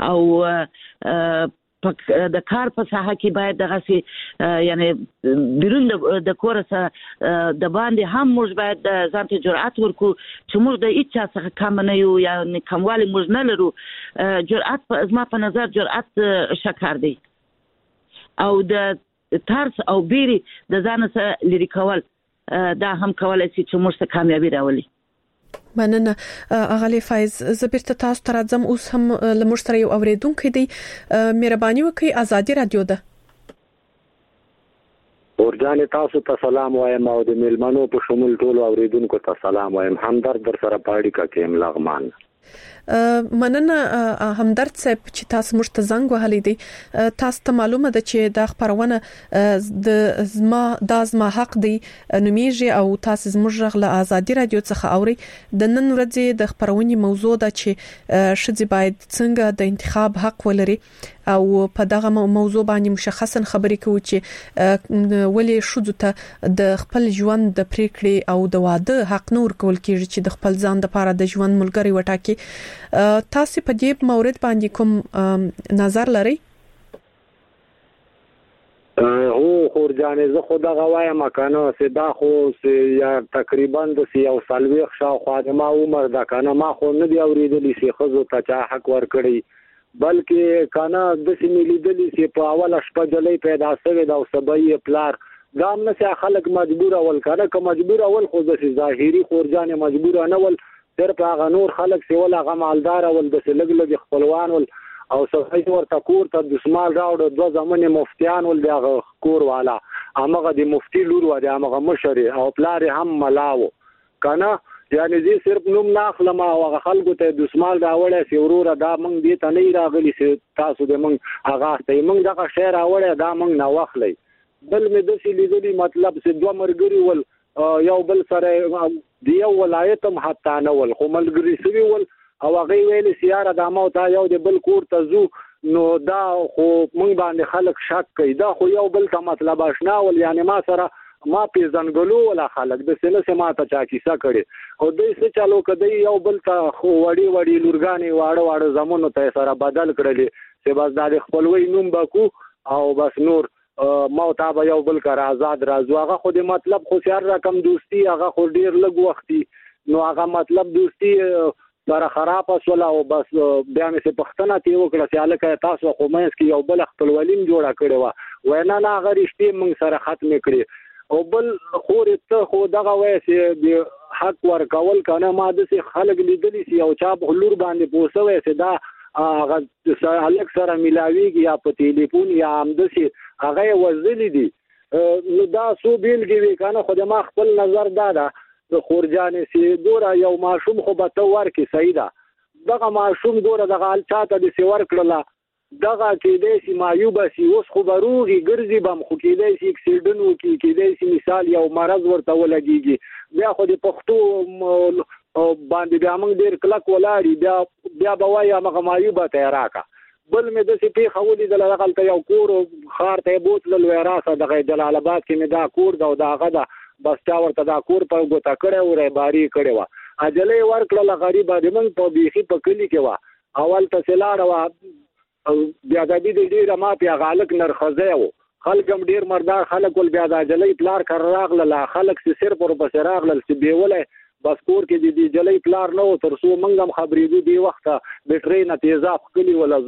او د کار په ساحه کې باید دغه سي یعنی بیرون د کور سره د باندې هم موږ باید ځان ته جرأت ورکو چې موږ د هیڅ څه کم نه یو یا کموالی موږ نه لرو. جرأت په زما په نظر جرأت شکر دی او د ترس او بیری د ځان سره لري کول دا هم کولای شي چې موږ ته کامیابی راولي.
مننه اغلی فایز. زبرت تاسو تر ځم اوس هم لمر سره یو اوریدونکو دی، مهرباني وکړئ ازادي رادیو ده.
ورجان تاسو ته سلام وایم او د میلمنو په شمول ټول اوریدونکو ته سلام وایم. همدرد در سره پاړی کا کېم لغمان.
مننه همدرد صاحب چې تاسو موږ ته زنګ وهلی دی. تاسو ته معلومه ده چې دا خبرونه د زما د زما حق دی نومیږي او تاسو زموږ غل ازادي رادیو څخه اوري. د نن ورځې د خبرونې موضوع ده چې شذ باید څنګه د انتخاب حق ولري او په دغه موضوع باندې مشخصا خبرې کوي چې ولې شذ ته د خپل ژوند د پریکړې او د واده حق نور کول کیږي چې د خپل ځان لپاره د ژوند ملګری وټاکي. تاسو په دې مورد باندې کوم نظر لرئ؟
هو خورجانې زه خو دغه وایم کنه چې دا خو یا تقریبا د یو سالويخ شاوخوا د ما عمر دا کنه ما خو نه دی اوریدلی چې خزو ته چا حق ورکړي، بلکې کنه د سیمې لیدلی چې په اوله شپه جلې پیدا شوی دا سبای پلار دا هم نه خلک مجبور اول کنه که مجبور اول خو د ظاهري خورجانې مجبور نه ول صرف هغه نور خلک چې ولا هغه مالدار ول د لګ لګ خپلوان ول او سړی ورته کور ته د شمال راوړ دوه زمونه مفتیان ول دغه کور والا هغه د مفتی لور و د هغه مشر او پلار هم ملاو کنه یعنی دې صرف نوم ناخلم او هغه خلکو ته د شمال راوړې سی ورور دا مونږ دې ته نه راغلی چې تاسو د مونږ هغه ته مونږ دغه شهر راوړې دا مونږ نه واخلې. بل مې د سې لیدلي مطلب چې دوه مرګري ول یو بل سره دی یو ولایت هم حتی نه ول خو ملګری سوي ول او هغه ویل سیاره د ما او تا یو د بل کور ته زو نو دا خو مونږ باندې خلک شک کوي دا خو یو بل ته مطلب آشنا ول یعنی ما سره ما پیژنګلو ولا خلک د سینه سما ته چا کیسه کړي او دوی څه چالو کدی یو بل ته خو وړي وړي لورګانی واړه واړه زمونو ته سره بدل کړلي چې بس د خپلوي نوم بکو او بس نور موت ابا یو بل کار آزاد راځو هغه خو د مطلب خو سر رقم دوستی هغه خو ډیر لږ وختي نو هغه مطلب دوستی سره خراب وسوله او بس بیا مې څه پښتنه تی وکړه چې الکه تاسو خو مې اسکی یو بل خپل ولیم جوړه کړې و وینا نه هغه رښتې موږ سره ختم کړې او بل خور ته خو دغه وای چې د حق ورکول کنه ما د خلک لیدلی سی او چا په لور باندې پوسوي چې دا هغه الک سره ملاویږي یا په ټلیفون یا همدسي هغه وزلی دي نو دا سو بیلګي وی کنه خو د ما خپل نظر دا ده د خورجانې سي ګوره یو ماشوم خو به تو ورکی سیدا دغه ماشوم ګوره دغه چاته د سی ور کړله دغه کې د سی مایوب سی اوس خو بروغي ګرځي بم خو کې د سی اکسیډن وکي کې د سی مثال یو مرض ورته ولګيږي بیا خو د پښتو او باندې بیا موږ ډیر کلک ولاري بیا بیا بوای هغه مایوب ته راکا بل مې د سی په خولي د لغلته یو کور خار ته بوتل لوي راسه د جلال آباد کې مې دا کور دا داغه دا بس تا ورته دا کور په ګوتا کړه او رباري کړه وا اجلې ورکړه غریب د من په بيخي په کلی کې وا اول ته سلاړه وا بیا د دې ډیره ما په غالک نرخزه و خلک ډیر مردار خلک ول بیا د اجلې پلار کړ راغله لا خلک سي صرف ور بس راغله چې بیوله بس کور کې د دې جلې پلار نو تر څو منګم خبرې دي وخت د ټرین تیزاب کلی ولا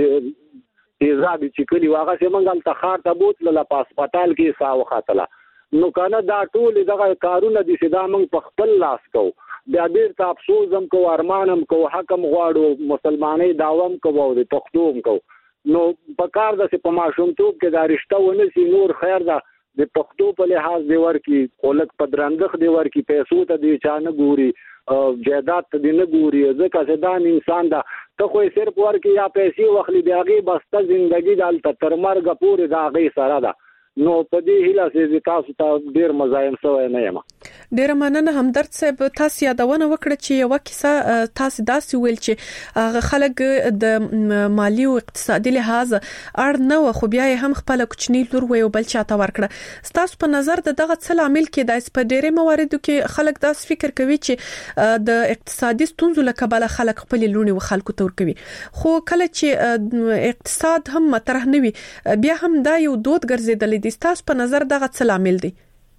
تیزاب چې کلی واغه چې منګل ته خار ته بوتل لا هسپتال کې ساو خاتله نو کنه دا ټول دغه کارونه دي چې دا موږ په خپل لاس کو بیا ډیر ته افسوس هم کو ارمانم کو حکم غواړو مسلمانۍ داوم کو او د پښتوم کو نو په کار د په ماشوم توپ کې دا رښتا ونه سي نور خیر ده د پښتو په لحاظ دی ورکی خلک په درندخ دی ورکی پیسو ته دی چانه ګوري جیدات ته دی نه ګوري ځکه چې دا انسان دا ته خو صرف ورکی یا پیسې وخلی دیږي بس ته ژوندۍ د تر مرګ پورې دا غي سره ده نو په دې هیله چې تاسو ته ډیر مزاحم شوی نه یم.
ډیر مننه همدرد صاحب، تاسو یادونه وکړه چې یو کیسه تاسو داسې ویل چې خلک د مالی او اقتصادي لحاظ اړ نه و، خو بیا هم خپل کوچنی لور ویو بل چاته ورکړه. تاسو په نظر د دغه څه عامل کې د په ډیره مواردو کې خلک داس فکر کوي چې د اقتصادي ستونزو له کبله خلک خپل لونی و خلکو تور کوي، خو کله چې اقتصاد هم مطرح نه وي بیا هم دا یو دود ګرځیدل دي. تاسو په نظر دغه څه عامل دي؟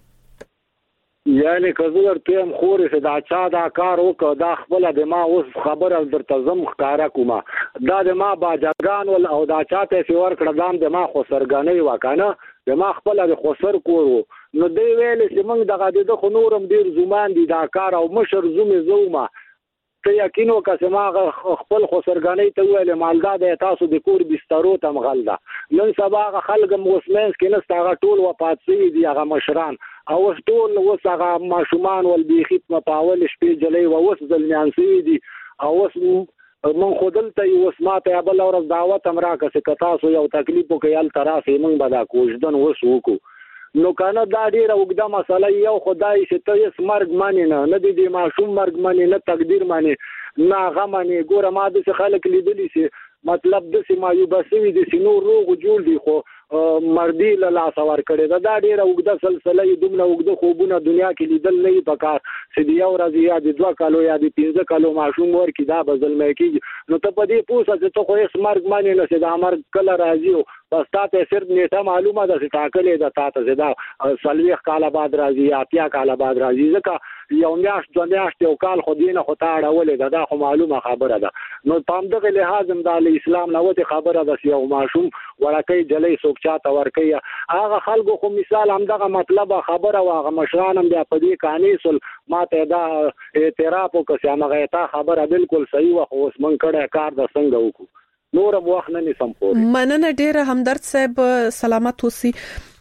یعنی کزور ته خوري چې دا چا دا کار وکړ دا خپل د ما اوس خبره درته زم ښکارا کومه دا د ما باجاګان ول او دا چاته سی ور کړه دام د ما خو سرګانې وکانه د ما خپل د خسر کورو نو دی ویل چې موږ دغه د خو نورم ډیر زومان دي دا کار او مشر زومه زومه ته یقینو که ما خپل خسرګانې ته ویل مالدا د تاسو د کور بسترو تم غلدا نن سبا خلک موسمنس کې نستغه ټول وفات سي دي هغه مشران او ټول وسغه ماشومان ول بيخيت مپاول شپې جلې او وس ځلمیان سي دي او وس من خودل ته وس ماته بل اور دعوت امرا که تاسو یو تکلیف وکیل تراسه موږ بدا کوژدن وس وکړو نو کنه دا ډیره وګدا مسله یو خدای چې ته یې مرګ مانی نه نه دي د ماشوم مرګ مانی نه تقدیر مانی نه غم مانی ګوره ما د خلک لیدلی سي مطلب د سیما یو بسوي د سينو روغ جوړ دي خو مردی له لاس ور کړي دا, دا ډیره وګدا سلسله یې دومره وګدا خوبونه دنیا کې لیدل نه پکار چې دی یو ورځ یا د دوه کالو یا د پنځه کالو ماشوم ورکی دا بزل مې کیږي نو ته په دې پوسه چې ته خو یې مرګ مانی نه چې دا مرګ کله راځي بس تاسو صرف نیټه معلومه ده چې تاکلې ده تاسو زدا سلويخ کال بعد راځي یا اتیا کال بعد راځي ځکه یو میاش دوه میاشتې او کال خو دینه خو تا اړولې ده دا خو معلومه خبره ده نو پام دغه لحاظ هم د اسلام نه وته خبره ده چې یو ماشوم ورکه جلې سوک چاته ورکه هغه خلکو خو مثال هم دغه مطلب خبره واغه مشران هم بیا په دې کانیسل ماته دا اعتراف وکړ هغه تا خبره بالکل صحیح و خو اوس من کړه کار د څنګه وکړو نورم وخت نه نسم پوره.
مننه ډیره همدرد صاحب، سلامت اوسئ.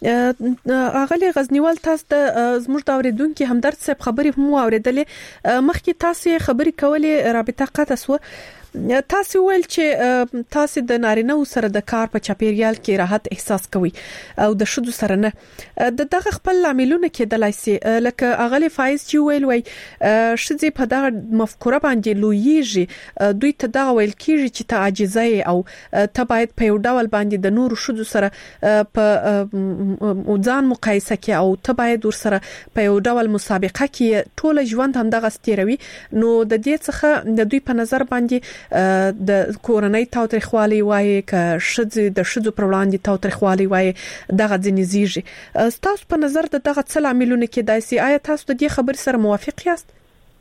اغلی غزنیوال تاسو د زموږ د اوریدونکو همدرد صاحب خبرې مو اوریدلې مخکې تاسو خبرې کولې رابطه قطع سو تاسو ویل چې تاسو د نارینه سره د کار په چاپیریال کې راحت احساس کوئ او د شذو سره نه د دغه خپل عاملونه کې د لایسي لکه اغلی فایز چې ویل وای شذې په دغه مفکوره باندې لویږي دوی ته دا ویل کیږي چې ته عاجزه او ته باید په یو ډول باندې د نور شذو سره په ځان مقایسه کې او ته باید ور سره په یو ډول مسابقه کې ټول ژوند هم دغه ستیروي نو د دې څخه د دوی په نظر باندې د کورنۍ تاوتریخوالي وایي ک شذ د شذو پر وړاندې تاوتریخوالي وایي دغه ځنې زیږي تاسو په نظر د دغه څه عاملونه کې داسي آیا تاسو د دې خبر سره موافق یاست؟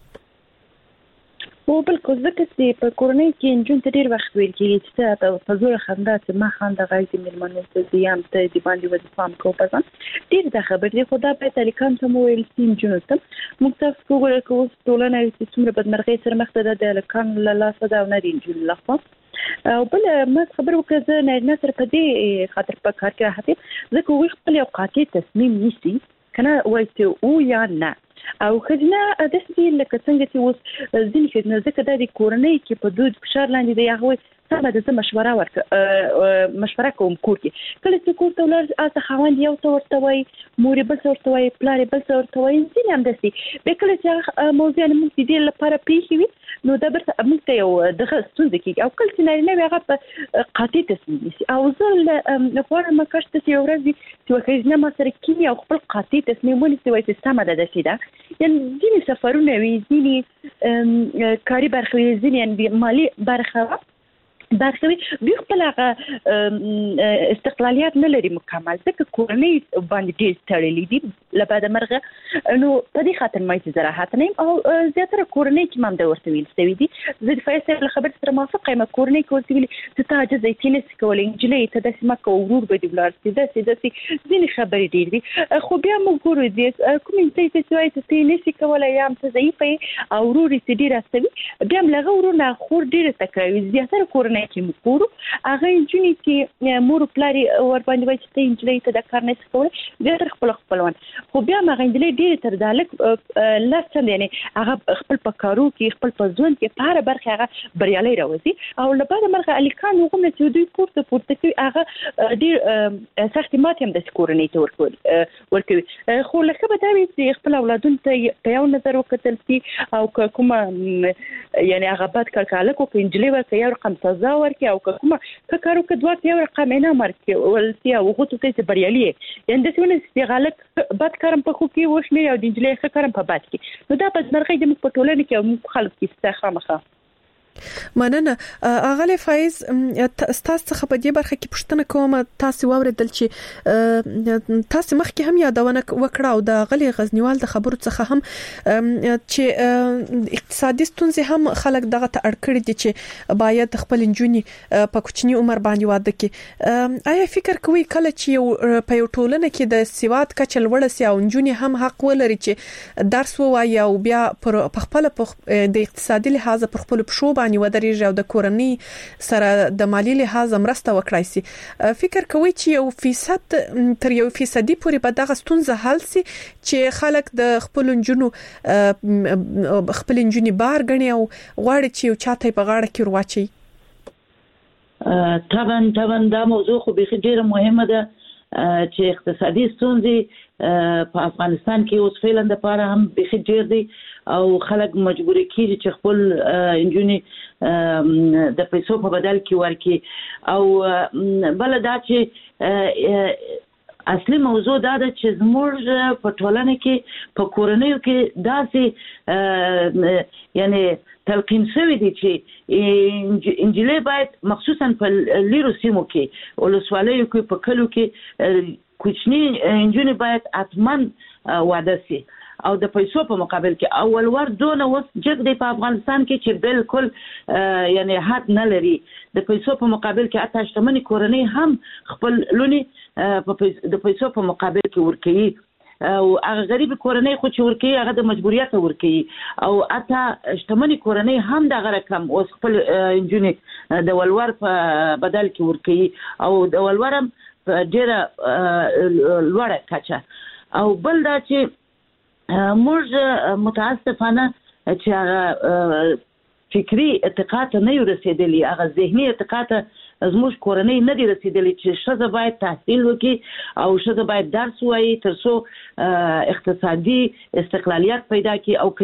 او بالکل ځکه چې په کورنۍ کې انجون ته ډیر وخت ویل کېږي چې تاسو په زور خندا چې ما خندا غایي ملمنو ته زیام ته دی باندې وظیفه کو پزان ډیر دا خبر دی خدا په تلیکان ته مو ویل سیم جنوب موږ تاسو کوګل کو ټولنه چې څومره بدمرغي سره مخ ته د لکان لا صدا او نه انجون لخوا او بل ما خبر وکړه نه نصر په دې خاطر په کار کې راځي ځکه وي خپل اوقاتي تصمیم نیسي کنه وایته او یا نه او خدنا د دې لکه څنګه چې اوس ځینې خدنا ځکه د کورنۍ کې په دوه فشار لاندې دی هغه سمه د مشوره ورک مشوره کوم کور کې کله چې کور ته ولر اسه خوند یو څو ورته وای مور بل څو ورته وای پلار بل څو ورته وای ځینې هم دسي به کله چې موضوع نه موږ دې لپاره پیښې وي نو دا برته موږ ته یو دغه ستونزه کې او کله چې نه نه هغه قاطع تصمیم نشي او زه لپاره ما کښ ته یو ورځ چې خدنا ما سره کې او خپل قاطع تصمیم ونیسي وای چې سمه ده دسي دا یعنی ځینې سفرونه وي ځینې کاری برخه ځینې مالی برخه برخوي دوی خپل استقلالیت نه لري مکمل ځکه کورنۍ باندې ډېر تړلې دي لپاره مرغه نو په دې خاطر مې زراحت نه او زیاتره کورنۍ کې مم د ورته ویل سوي دي زه د فیصل خبر سره موافقه یم کورنۍ کې ویل چې ته عاجز ایتینس کولای انجلې ته د سیمه کو ورور به دی بلار سي د سي د سي ځینې خبرې ډېر دي خو بیا موږ ګورو دې کوم څه چې وایي چې تینس کولای یم ته ضعیفه او ورور سي ډېر استوي بیا لغه ورور نه خور ډېر تکراري زیاتره کورنۍ کورونه کې مکورو هغه انجونی چې مور پلاری ور باندې وای چې انجلۍ ته د کار نه څکول د تر خپل خپلوان خو بیا مغه انجلۍ ډېر تر دالک لاسته یعنی هغه خپل پکارو کې خپل پزون کې پاره برخه هغه بریالي راوځي او لپاره مرغه الیکان وګم چې دوی پورته پورته کوي هغه ډېر سخت ماته هم د کورنۍ ته ورکول ورکوي خو لکه به دا وي چې خپل اولادونو ته په یو نظر وکتل شي او کومه یعنی هغه بد کارکاله کو انجلۍ ورته یو رقم سزا ورکړي او کومه کارو کې دوه یو رقم نه مرکي ولتي او غوته ته بریالي یعنی د څونه استغالک بد کارم په خو کې وښني او د انجلۍ ښه کارم په بد کې نو دا په مرغې د په ټولنه کې او خلک کې ستخه مخه
مننه اغلی فایز تاسو څخه په دې برخه کې پوښتنه کوم تاسو واوریدل چې تاسو مخکې هم یادونه وکړه او د غلی غزنیوال د خبرو څخه هم چې اقتصادي ستونزې هم خلک دغه ته اړ کړی دي چې باید خپل انجونی په کوچنی عمر باندې واده کړي آیا فکر کوئ کله چې په یو ټولنه کې د سواد کچه لوړه سي او انجونی هم حق ولري چې درس ووایي او بیا په خپل د اقتصادي لحاظ پر خپل پښو باندې ودرېږي او د کورنۍ سره د مالی لحاظ مرسته وکړای شي فکر کوي چې یو فیصد تر یو فیصدي پورې به دغه ستونزه حل شي چې خلک د خپل انجونو خپل انجونی بار غني او غواړي چې یو چاته په غاړه کې ورواچي
طبعا طبعا دا موضوع خو به ډیره مهمه ده چې اقتصادي ستونزې په افغانستان کې اوس فعلا د پاره هم به ډیر دي او خلک مجبور کیږي چې خپل انجونی د پیسو په بدل کې ورکي او بل دا چې اصلي موضوع دا ده چې زموږ په ټولنه کې په کورنیو کې داسې یعنی تلقین شوی دي چې انجلۍ باید مخصوصا په لیرو سیمو کې ولسوالیو کې په کلو کې کوچنی انجونی باید اتمن واده شي او د پیسو په مقابل کې اول ور دونه وس جګ دی په افغانستان کې چې بالکل یعنی حد نه لري د پیسو په مقابل کې اته شتمنۍ کورنۍ هم خپل لونی د پیسو په مقابل کې ورکوي او هغه غریب کورنۍ خو چې ورکوي هغه د مجبوریت ورکوي او اته شتمنۍ کورنۍ هم د غره کم اوس خپل انجونی د ولور په بدل کې ورکوي او د ولورم ډیره لوړه کچه او بل دا چې موږ متاسفانه چې هغه فکری اعتقاد نه یو رسیدلی هغه ذهني اعتقاد زموږ کورنۍ نه دی رسیدلی چې شزه باید تحصیل وکړي او شزه باید درس وایي ترڅو اقتصادي استقلالیت پیدا کړي او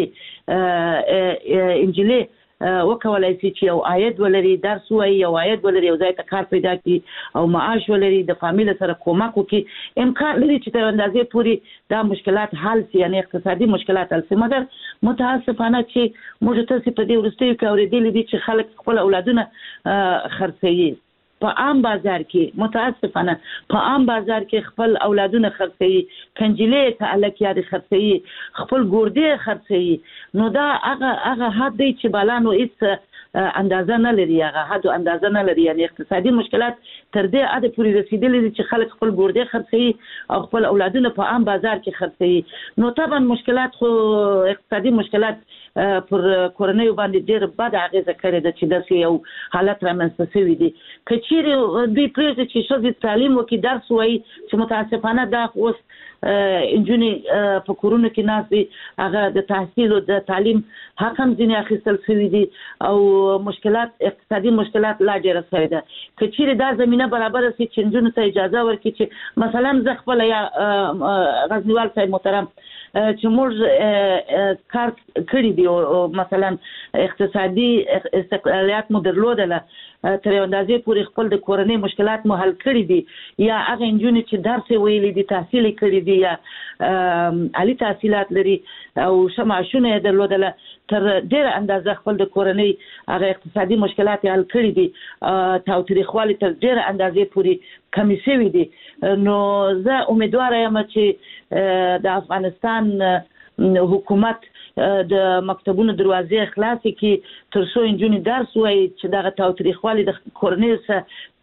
کچيري انجلۍ وکولای شي چې یو عاید ولري درس وایي یو عاید ولري یو ځای ته کار پیدا کړي او معاش ولري د فامیل سره کومک وکړي امکان لري چې تر اندازې پورې دا مشکلات حل شي یعنی اقتصادي مشکلات حل شي مګر متاسفانه چې موږ ته په دې ورستیو کې اورېدلې دي چې خلک خپل اولادونه خرڅوي په عام بازار کې متاسفانه په عام بازار کې خپل اولادونه خرڅوي کنجلې ته الکیا دي خرڅوي خپل ګوردې خرڅوي نو دا هغه هغه حد دی چې بالانو هیڅ اندازه نه لري هغه حد او اندازه نه لري یعنی اقتصادي مشکلات تر دې اده پورې رسیدلې دي چې خلک خپل ګوردې خرڅوي او خپل اولادونه په عام بازار کې خرڅوي نو طبعا مشکلات خو اقتصادي مشکلات پر کورنۍ باندې ډېر بد اغیزه کړې ده چې داسې یو حالت رامنځته شوی دی کچېرې دوی پرېږدي چې ښځې تعلیم وکړي درس وایي چې متاسفانه دا اوس انجونې په کورونو کې ناست دي هغه د تحصیل او د تعلیم حق هم ځینې اخیستل شوي دي او مشکلات اقتصادي مشکلات لا ډېره شوې ده کچېرې دا زمینه برابره شي چې نجونو ته اجازه ورکړي چې مثلا زه خپله یا غزنیوال صاحب محترم چې موږ کار کړی دی او مثلا اقتصادي استقلالیت مو درلودله تر یو اندازې پورې خپل د کورنۍ مشکلات مو حل کړي دي یا هغه انجونې چې درس ویلي دي تحصیل کړي دي یا عالی تحصیلات لري او ښه معاشونه یې درلودله تر ډېره اندازه خپل د کورنۍ هغه اقتصادي مشکلات یې حل کړي دي تاوتریخوالي تر ډېره اندازې پورې کمی شوي دي نو زه امیدواره یم چې د افغانستان حکومت د مکتبونو دروازې خلاصې کړي تر څو نجونې درس وایي چې دغه تاوتریخوالي د کورنۍ سره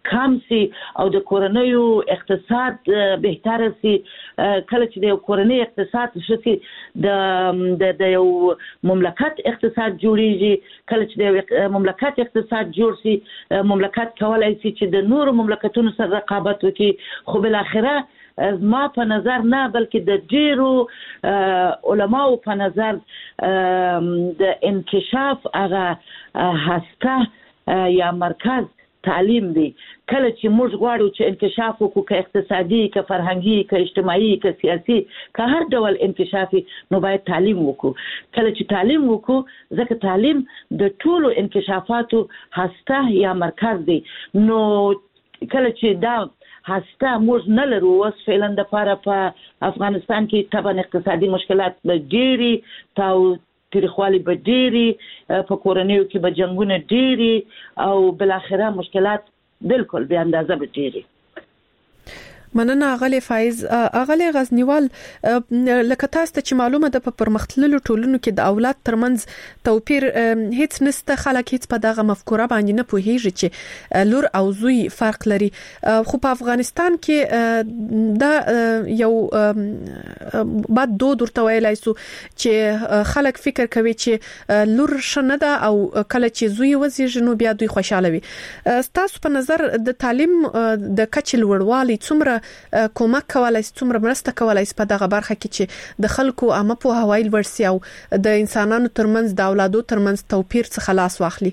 کم سي او د کورنیو اقتصاد بهتر سي. کله چې د کورنۍ اقتصاد شتي د د یو مملکت اقتصاد جوړیږي. کله چې د مملکت اقتصاد جوړ سي مملکت کولای شي چې د نورو مملکتونو سره رقابت وکړي. خو بل اخره ما په نظر نه بلکې د ډیرو علماو په نظر د انکشاف هغه هسته یا مرکز تعلیم دی. کله چې موږ غواړو چې انکشاف وکړو که اقتصادي که فرهنګي که اجتماعي که سیاسي که هر ډول انکشافي نو باید تعلیم وکړو. کله چې تعلیم وکړو ځکه تعلیم د ټولو انکشافاتو هسته یا مرکز دی. نو کله چې دا هسته موږ نه لرو اوس فعلا د پاره په افغانستان کې طبعا اقتصادي مشکلات به ډېری تاو تاریخوالي به ډېری په کورنیو کې به جنگونه ډېری او بل اخره مشکلات بالکل به اندازه به ډېری.
مننه اغلی فایز. اغلی غزنیوال لکه تاسو ته چې معلومه ده په پرمختللو ټولنو کې د اولاد ترمنځ توپیر هیڅ نسته. خلک هیڅ په دغه مفکوره باندې نه پوهیږي چې لور او زوی فرق لري. خو په افغانستان کې دا یو بعد دود ورته ویلای سو چې خلک فکر کوي چې لور شنه ده او کله چې زوی وزیږي نو بیا دوی خوشاله وي. تاسو په نظر د تعلیم د کچې لوړوالي څومره کومک کولای شي څومره مرسته کولای شي په دغه برخه کې چې د خلکو عامه په هوایي ورسي او د انسانانو ترمنځ د اولادو ترمنځ توپیر څخه خلاص واخلي؟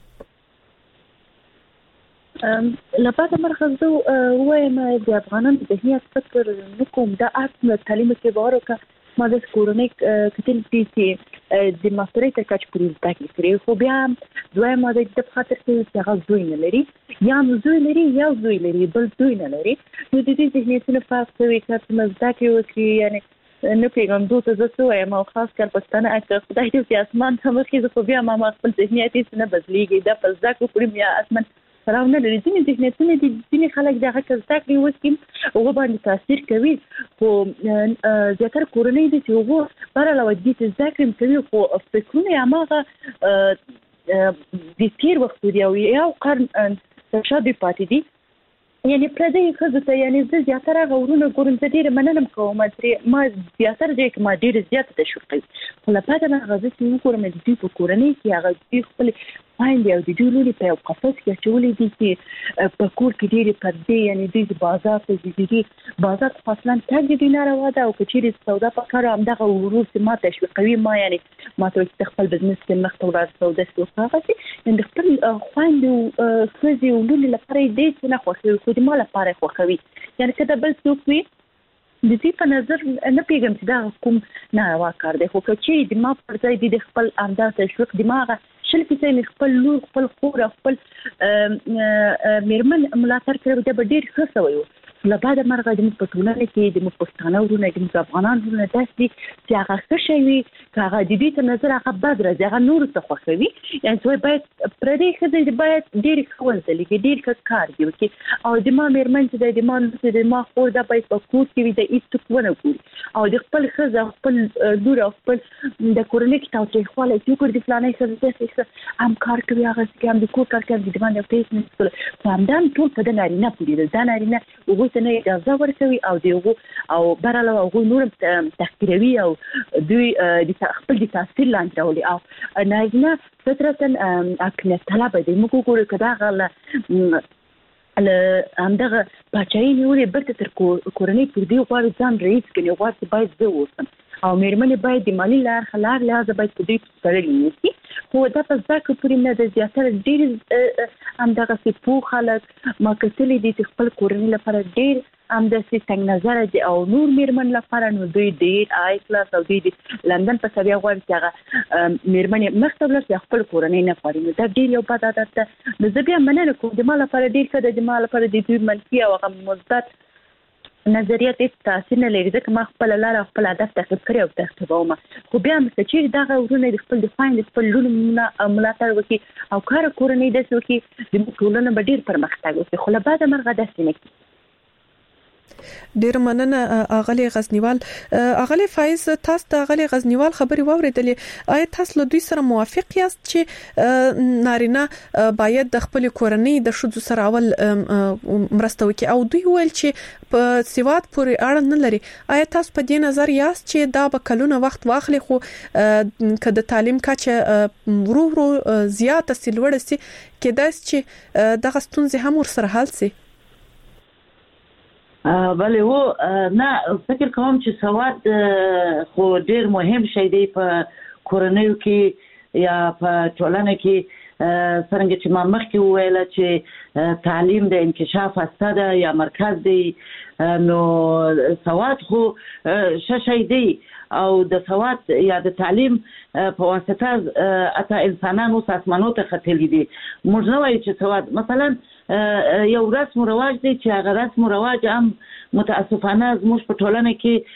لپاره مرخص وایم د افغانانو د ذهنیت فکر نکوم د اصل تعلیم کې وروکه ما د کورنۍ کتل چې د ماسترۍ ته کچ پرې تاکي کړی. خو بیا دوی ما د خاطر کې هغه زوی نه لري یا زوی لري یا زوی لري بل زوی نه لري. نو د دې ذهنیتونو فرق کوي چې مزدا کې وکړي یعنی نه پیغام دوته زه وایم او خاص کر پښتنه اکه خدای دې چې اسمان ته مخې خو بیا ما خپل ذهنیت یې نه بدلیږي د فلزا کو پرې بیا اسمان سلام نه لري. ځینې ذهنیتونه دي ځینې خلک دغه کزدا کوي وسکیم او باندې تاثیر کوي. خو ذکر کورنۍ دي چې وګور پر لوجدي چې ذکر کوي خو فکرونه هغه د تیر وخت دی او یو قرن شاده پاتې دي. یعنی پردې خزه ته یعنی زه زیاتره غوړونه ګورم چې ډیر مننم کوم چې ما زیاتره دې کې ما ډیر زیات تشویقي. خو لپاره ما غزه چې وګورم د دې په کورنۍ کې هغه خپل فایند او د جوړولې په یو قفس کې چولې دي چې په کور کې ډېری پردې یعنی د بازار ته دي بازار خاصلان تاګ دي ناروا ده او کچېری سودا په کار هم دغه ورور ما تشویقوي ما یعنی ما ته خپل بزنس کې مخته ولر سودا سوقاغتي ان خپل فایند او خزي ولولې لپاره دې نه خوښوي خو د مال لپاره خوښوي. یعنی کله بل څوک وي د دې په نظر نه پیغام چې دا کوم ناروا کار دی. خو کچې د ما پر ځای د خپل انداز تشویق دماغه شل کې خپل لور خپل خور خپل میرمن ملاتړ کړو د ډېر ښه سوي. لپاره مرغه د پټولنه کې د پښتانه ورونه د افغانان ورونه داسې چې هغه ښه شوي هغه د دې په نظر هغه بد راځي هغه نور څه خوښوي. یعنی دوی باید پردې ښځې باید ډېر ښه ولځلي ډېر ښه کار دی وکړي او د ما میرمن چې د ما نوڅ د ما خور دا باید په کور کې وي د هیڅ ونه ګوري او د خپل ښځه خپل لور او خپل د کورنۍ کې تاوتریخوالی چې وکړي د فلانۍ ښځې هم کار کوي هغه چې هم د کور کار کوي د باندې پیسې نه خو همدان ټول په د نارینه پورې ده. دا نارینه هغوی ته نه اجازه ورکوي او دغه او براله هغوی نور تحقیروي او دوی د خپل د تاثیر لاندې راولي او نارینه فطرتا اکنه طلب دی موږ وګورو که دا غله همدغه بچای نیولې برته تر کورنۍ پر دی غواړي ځان رئیس کړي غواړي باید زه اوسم او میرمنې باید د مالی لار خلار لازم باید په دې تړلې نشي. خو دا په ځکه پورې نه د زیاتره ډېر همدغه سپو خلک ما کتلې دي چې خپل کورنۍ لپاره ډېر همداسې څنګه نظر دي او نور میرمن لپاره نو دوی ډېر آی کلاس او دوی د لندن په سویا غواړي چې هغه میرمنې مخته ولاړ خپل کورنۍ نه غواړي. نو دا ډېر یو بد عادت ده. نو زه بیا مننه کوم د ما لپاره ډېر ښه ده د ما لپاره د دوی منفي او هغه مثبت نظریات هیڅ تاثیر نه لري ځکه ما خپل لار خپل هدف تعقیب کړی او تعقیبوم. خو بیا مې چې دغه ورونه د خپل د فایند خپل لونه ملاتړ وکړي او کار کورنۍ داسې وکړي د ټولنه به ډېر پرمختګ وکړي. خو له بعده مرغه داسې نه کوي.
ډیر مننه اغلی غزنیوال. اغلی فایز تاسو د اغلی غزنیوال خبري واوریدلې، آیا تاسو له دوی سره موافق یاست چې نارینه باید د خپل کورنۍ د شذو سره اول مرسته وکړي او دوی ویل چې په سیواد پورې اړه نه لري؟ آیا تاسو په دې نظر یاست چې دا به کلونه وخت واخلي خو کله تعلیم کچه ورو ورو زیاته سلوړ سي کېدای چې دغه ستونزې هم ورسره حل سي؟
بله و نه فکر کوم چې سواد خو ډیر مهم شی دی په کورنیو کې یا په ټولنه کې. څنګه چې ما مخکې وویل چې تعلیم د انکشاف اساس ده یا مرکز دی، نو سواد خو شې دی او د سواد یا د تعلیم په واسطه اته انسانانو ساسمانو ته ختلې دي. موږ نه وایو چې سواد مثلا یو رسم او رواج دی چې هغه رسم او رواج هم متاسفانه زموږ په ټولنه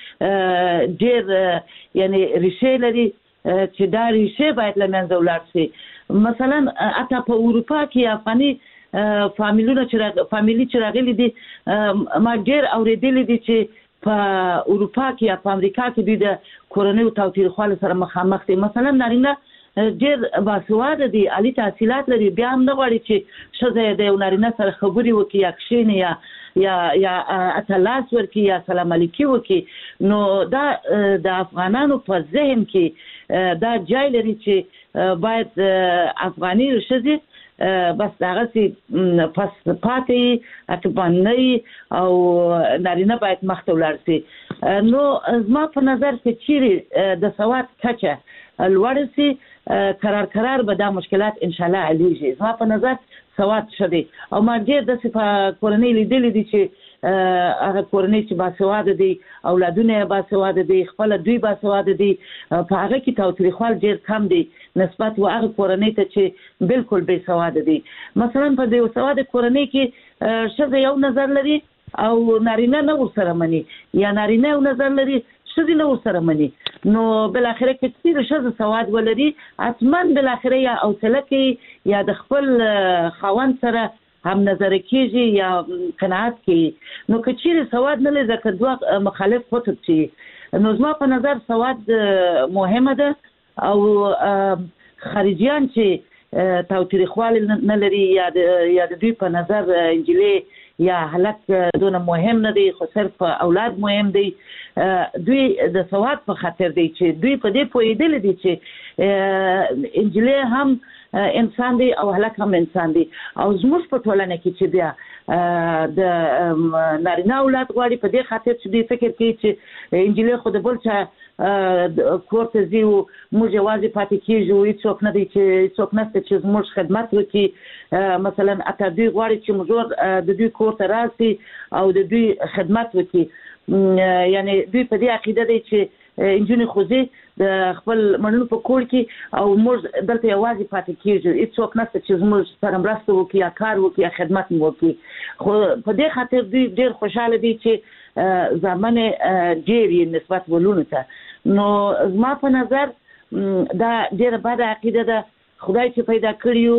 کې ډېر یعنی ریښې لري چې دا ریښې باید له منځه ولاړ شي. مثلا اته په اروپا کې افغاني فامیلونه چې فامیلی چې راغلي دي ما ډېر اورېدلي دي چې په اروپا کې یا په امریکا کې دوی د کورنیو تاوتریخوالي سره مخامخ دي. مثلا نارینه ډېر باسواده دي، عالی تحصیلات لري، بیا هم نه غواړي چې ښځه د یو نارینه سره خبرې وکړي یا کښېني یا یا یا اتلاس ورکړي یا سلام علیکي وکړي. نو دا د افغانانو په ذهن کې دا جای لري چې باید افغاني ښځې بس دغه سي پس پاتې اکبانې او نارینه باید مخته ولاړ شي. نو زما په نظر کې چې د سواد کچه لوړ شي قرار قرار به دا مشکلات ان شاء الله حلیږي. زما په نظر سواد شدي او ما ډېر د صفه کورنۍ لیدلې دي چې هغه کورنۍ چې باسواده دي، اولادونه باسواده دي، خپل دوی باسواده دي، په هغه کې تاوتریخوال ډېر کم دي نسبت و هغه کورنۍ ته چې بالکل بې سواده دي. مثلا په دې سواده کورنۍ کې ښځه یو نظر لري او نارینه نه ورسره مني، یا نارینه یو نظر لري ښځه نه ورسره مني. نو بل اخره کې چې ښځه سواد ولري حتما بل اخره یا اوصله کې یا د خپل خاوند سره هم نظر کېږي یا قناعت کې. نو که چیرې سواد نه لري ځکه دوه مخالف قطب چې نو زما په نظر سواد مهمه ده او خارجيان چې تاوتریخوالي نه لري یا یا د دوی په نظر انجلې یا هلک دونه مهم نه دی خو صرف اولاد مهم دی. دوی د سواد په خاطر دی چې دوی په دې پوهېدل دي چې انجلې هم انسان دی او هلک هم انسان دی. او زموږ په ټولنه کې چې بیا د نارینه اولاد غواړي په دې خاطر چې دوی فکر کوي چې انجلې خو د بل چا کور ته ځي او موږ یوازې پاتې کېږو، هېڅوک نه دی چې هېڅوک نشته چې زموږ خدمت وکړي. مثلا اته دوی غواړي چې موږ د دوی کور ته راسي او د دوی خدمت وکړي. یعنی دوی په دې عقیده دی چې انجونې خوځي د خپل مړونو په کور کې او موږ دلته یوازې پاتې کېږو، هېڅوک نشته چې زموږ سره مرسته وکړي یا کار وکړي یا خدمت مو وکړي. خو په دې خاطر دوی ډېر خوشحاله دي چې زامن ډېر یې نسبت ولونو ته. نو زما په نظر دا ډېره بده عقیده ده. خدای چې پیدا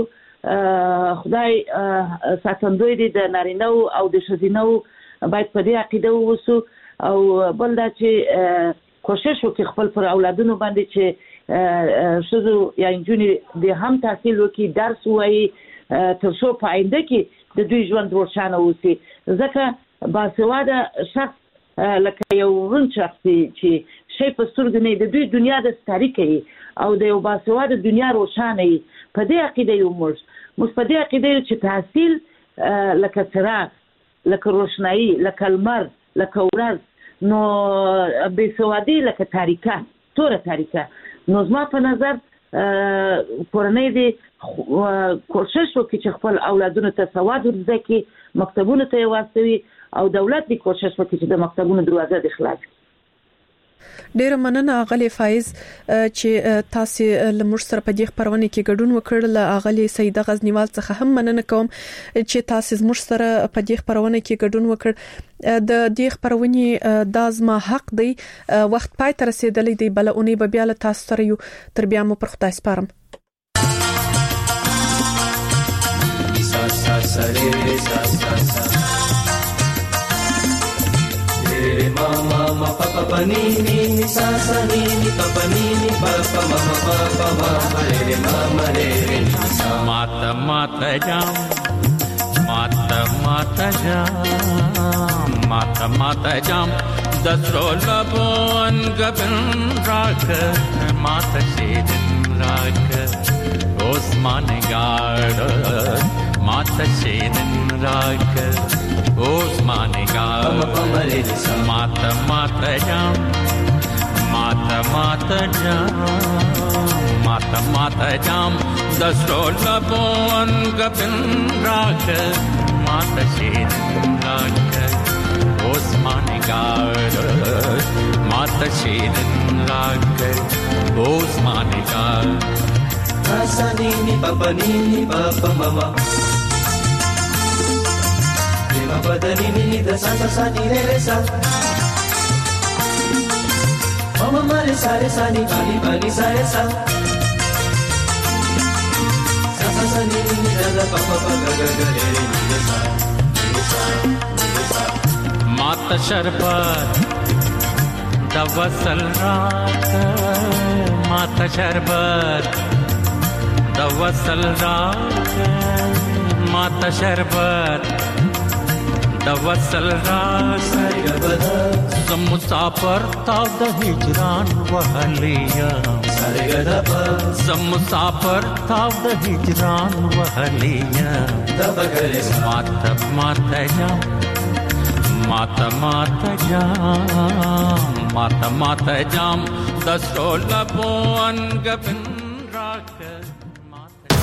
کړي خدای ساتندوی دی د نارینه او د ښځینه باید په دې عقیده واوسو. او بل دا چې کوشش وکړي خپل پر اولادونو باندې چې ښځو یا نجونې د هم تحصیل وکړي، درس ووایي تر څو په آینده کې د دوی ژوند روښانه اوسي. ځکه باسواده شخص لکه یو ړوند شخص چې شی په سترګو نه د دوی دنیا د ستاري کوي او د یو باسواده دنیا روښانه وي. په دې عقیده یو موږ موږ په دې عقیده یو چې تحصیل لکه څراغ، لکه روښنایي، لکه لمر، لکه ورځ، نو بې سوادي لکه تاریکه، توره تاریکه. نو زما په نظر کورنۍ دې کوشش وکړي چې خپل اولادونو ته سواد ورزده کړي، مکتبونو ته یې واستوي او دولت دې کوشش وکړي چې د مکتبونو دروازه دې خلاص کړي.
ډیر مننه اغلی فایز چې تاسو لمر سره په دې خبرونه کې ګډون وکړل. اغلی سیده غزنیوال څخه هم مننه کوم چې تاسو زموږ سره په دې خبرونه کې ګډون وکړ. د دې خبرونه د ازما حق دی وخت پای تر رسیدلې دی، بل اونې به بیا له تاسو سره یو تر بیا مو پر خدای سپارم.
ni ni ni sa sa ni ni pa pa ni ni pa pa ma ma pa pa ma ma re re ma ma re re ni sa.
Mata mata jam, mata mata jam, mata mata jam. Dasro labon gabin rak, mata shedin rak. Osman gard, mata shedin rak. Osman gard, mata mata jam, mata mata jam, mata mata jam. Dasro labon gabin rak, mata shedin rak. Osman gard, mata shedin rak. Osman gard.
Sa ni ni pa pa ni ni pa pa ma ma. Ni ma pa da ni ni ni da sa sa sa ni re re sa. Ma ma ma re sa re sa ni pa ni pa ni sa re sa. Sa sa sa ni ni ni da da pa pa pa ga ga ga re re ni da sa. Ni sa ni sa.
Mata sharbat dawasal raat, mata sharbat dawasal raat, mata sharbat dawasal raat. Zam musafir tav da hijran wahliya, zam musafir tav da hijran wahliya. Mata mata jam, mata mata jam, mata mata jam. Dasro labon gabin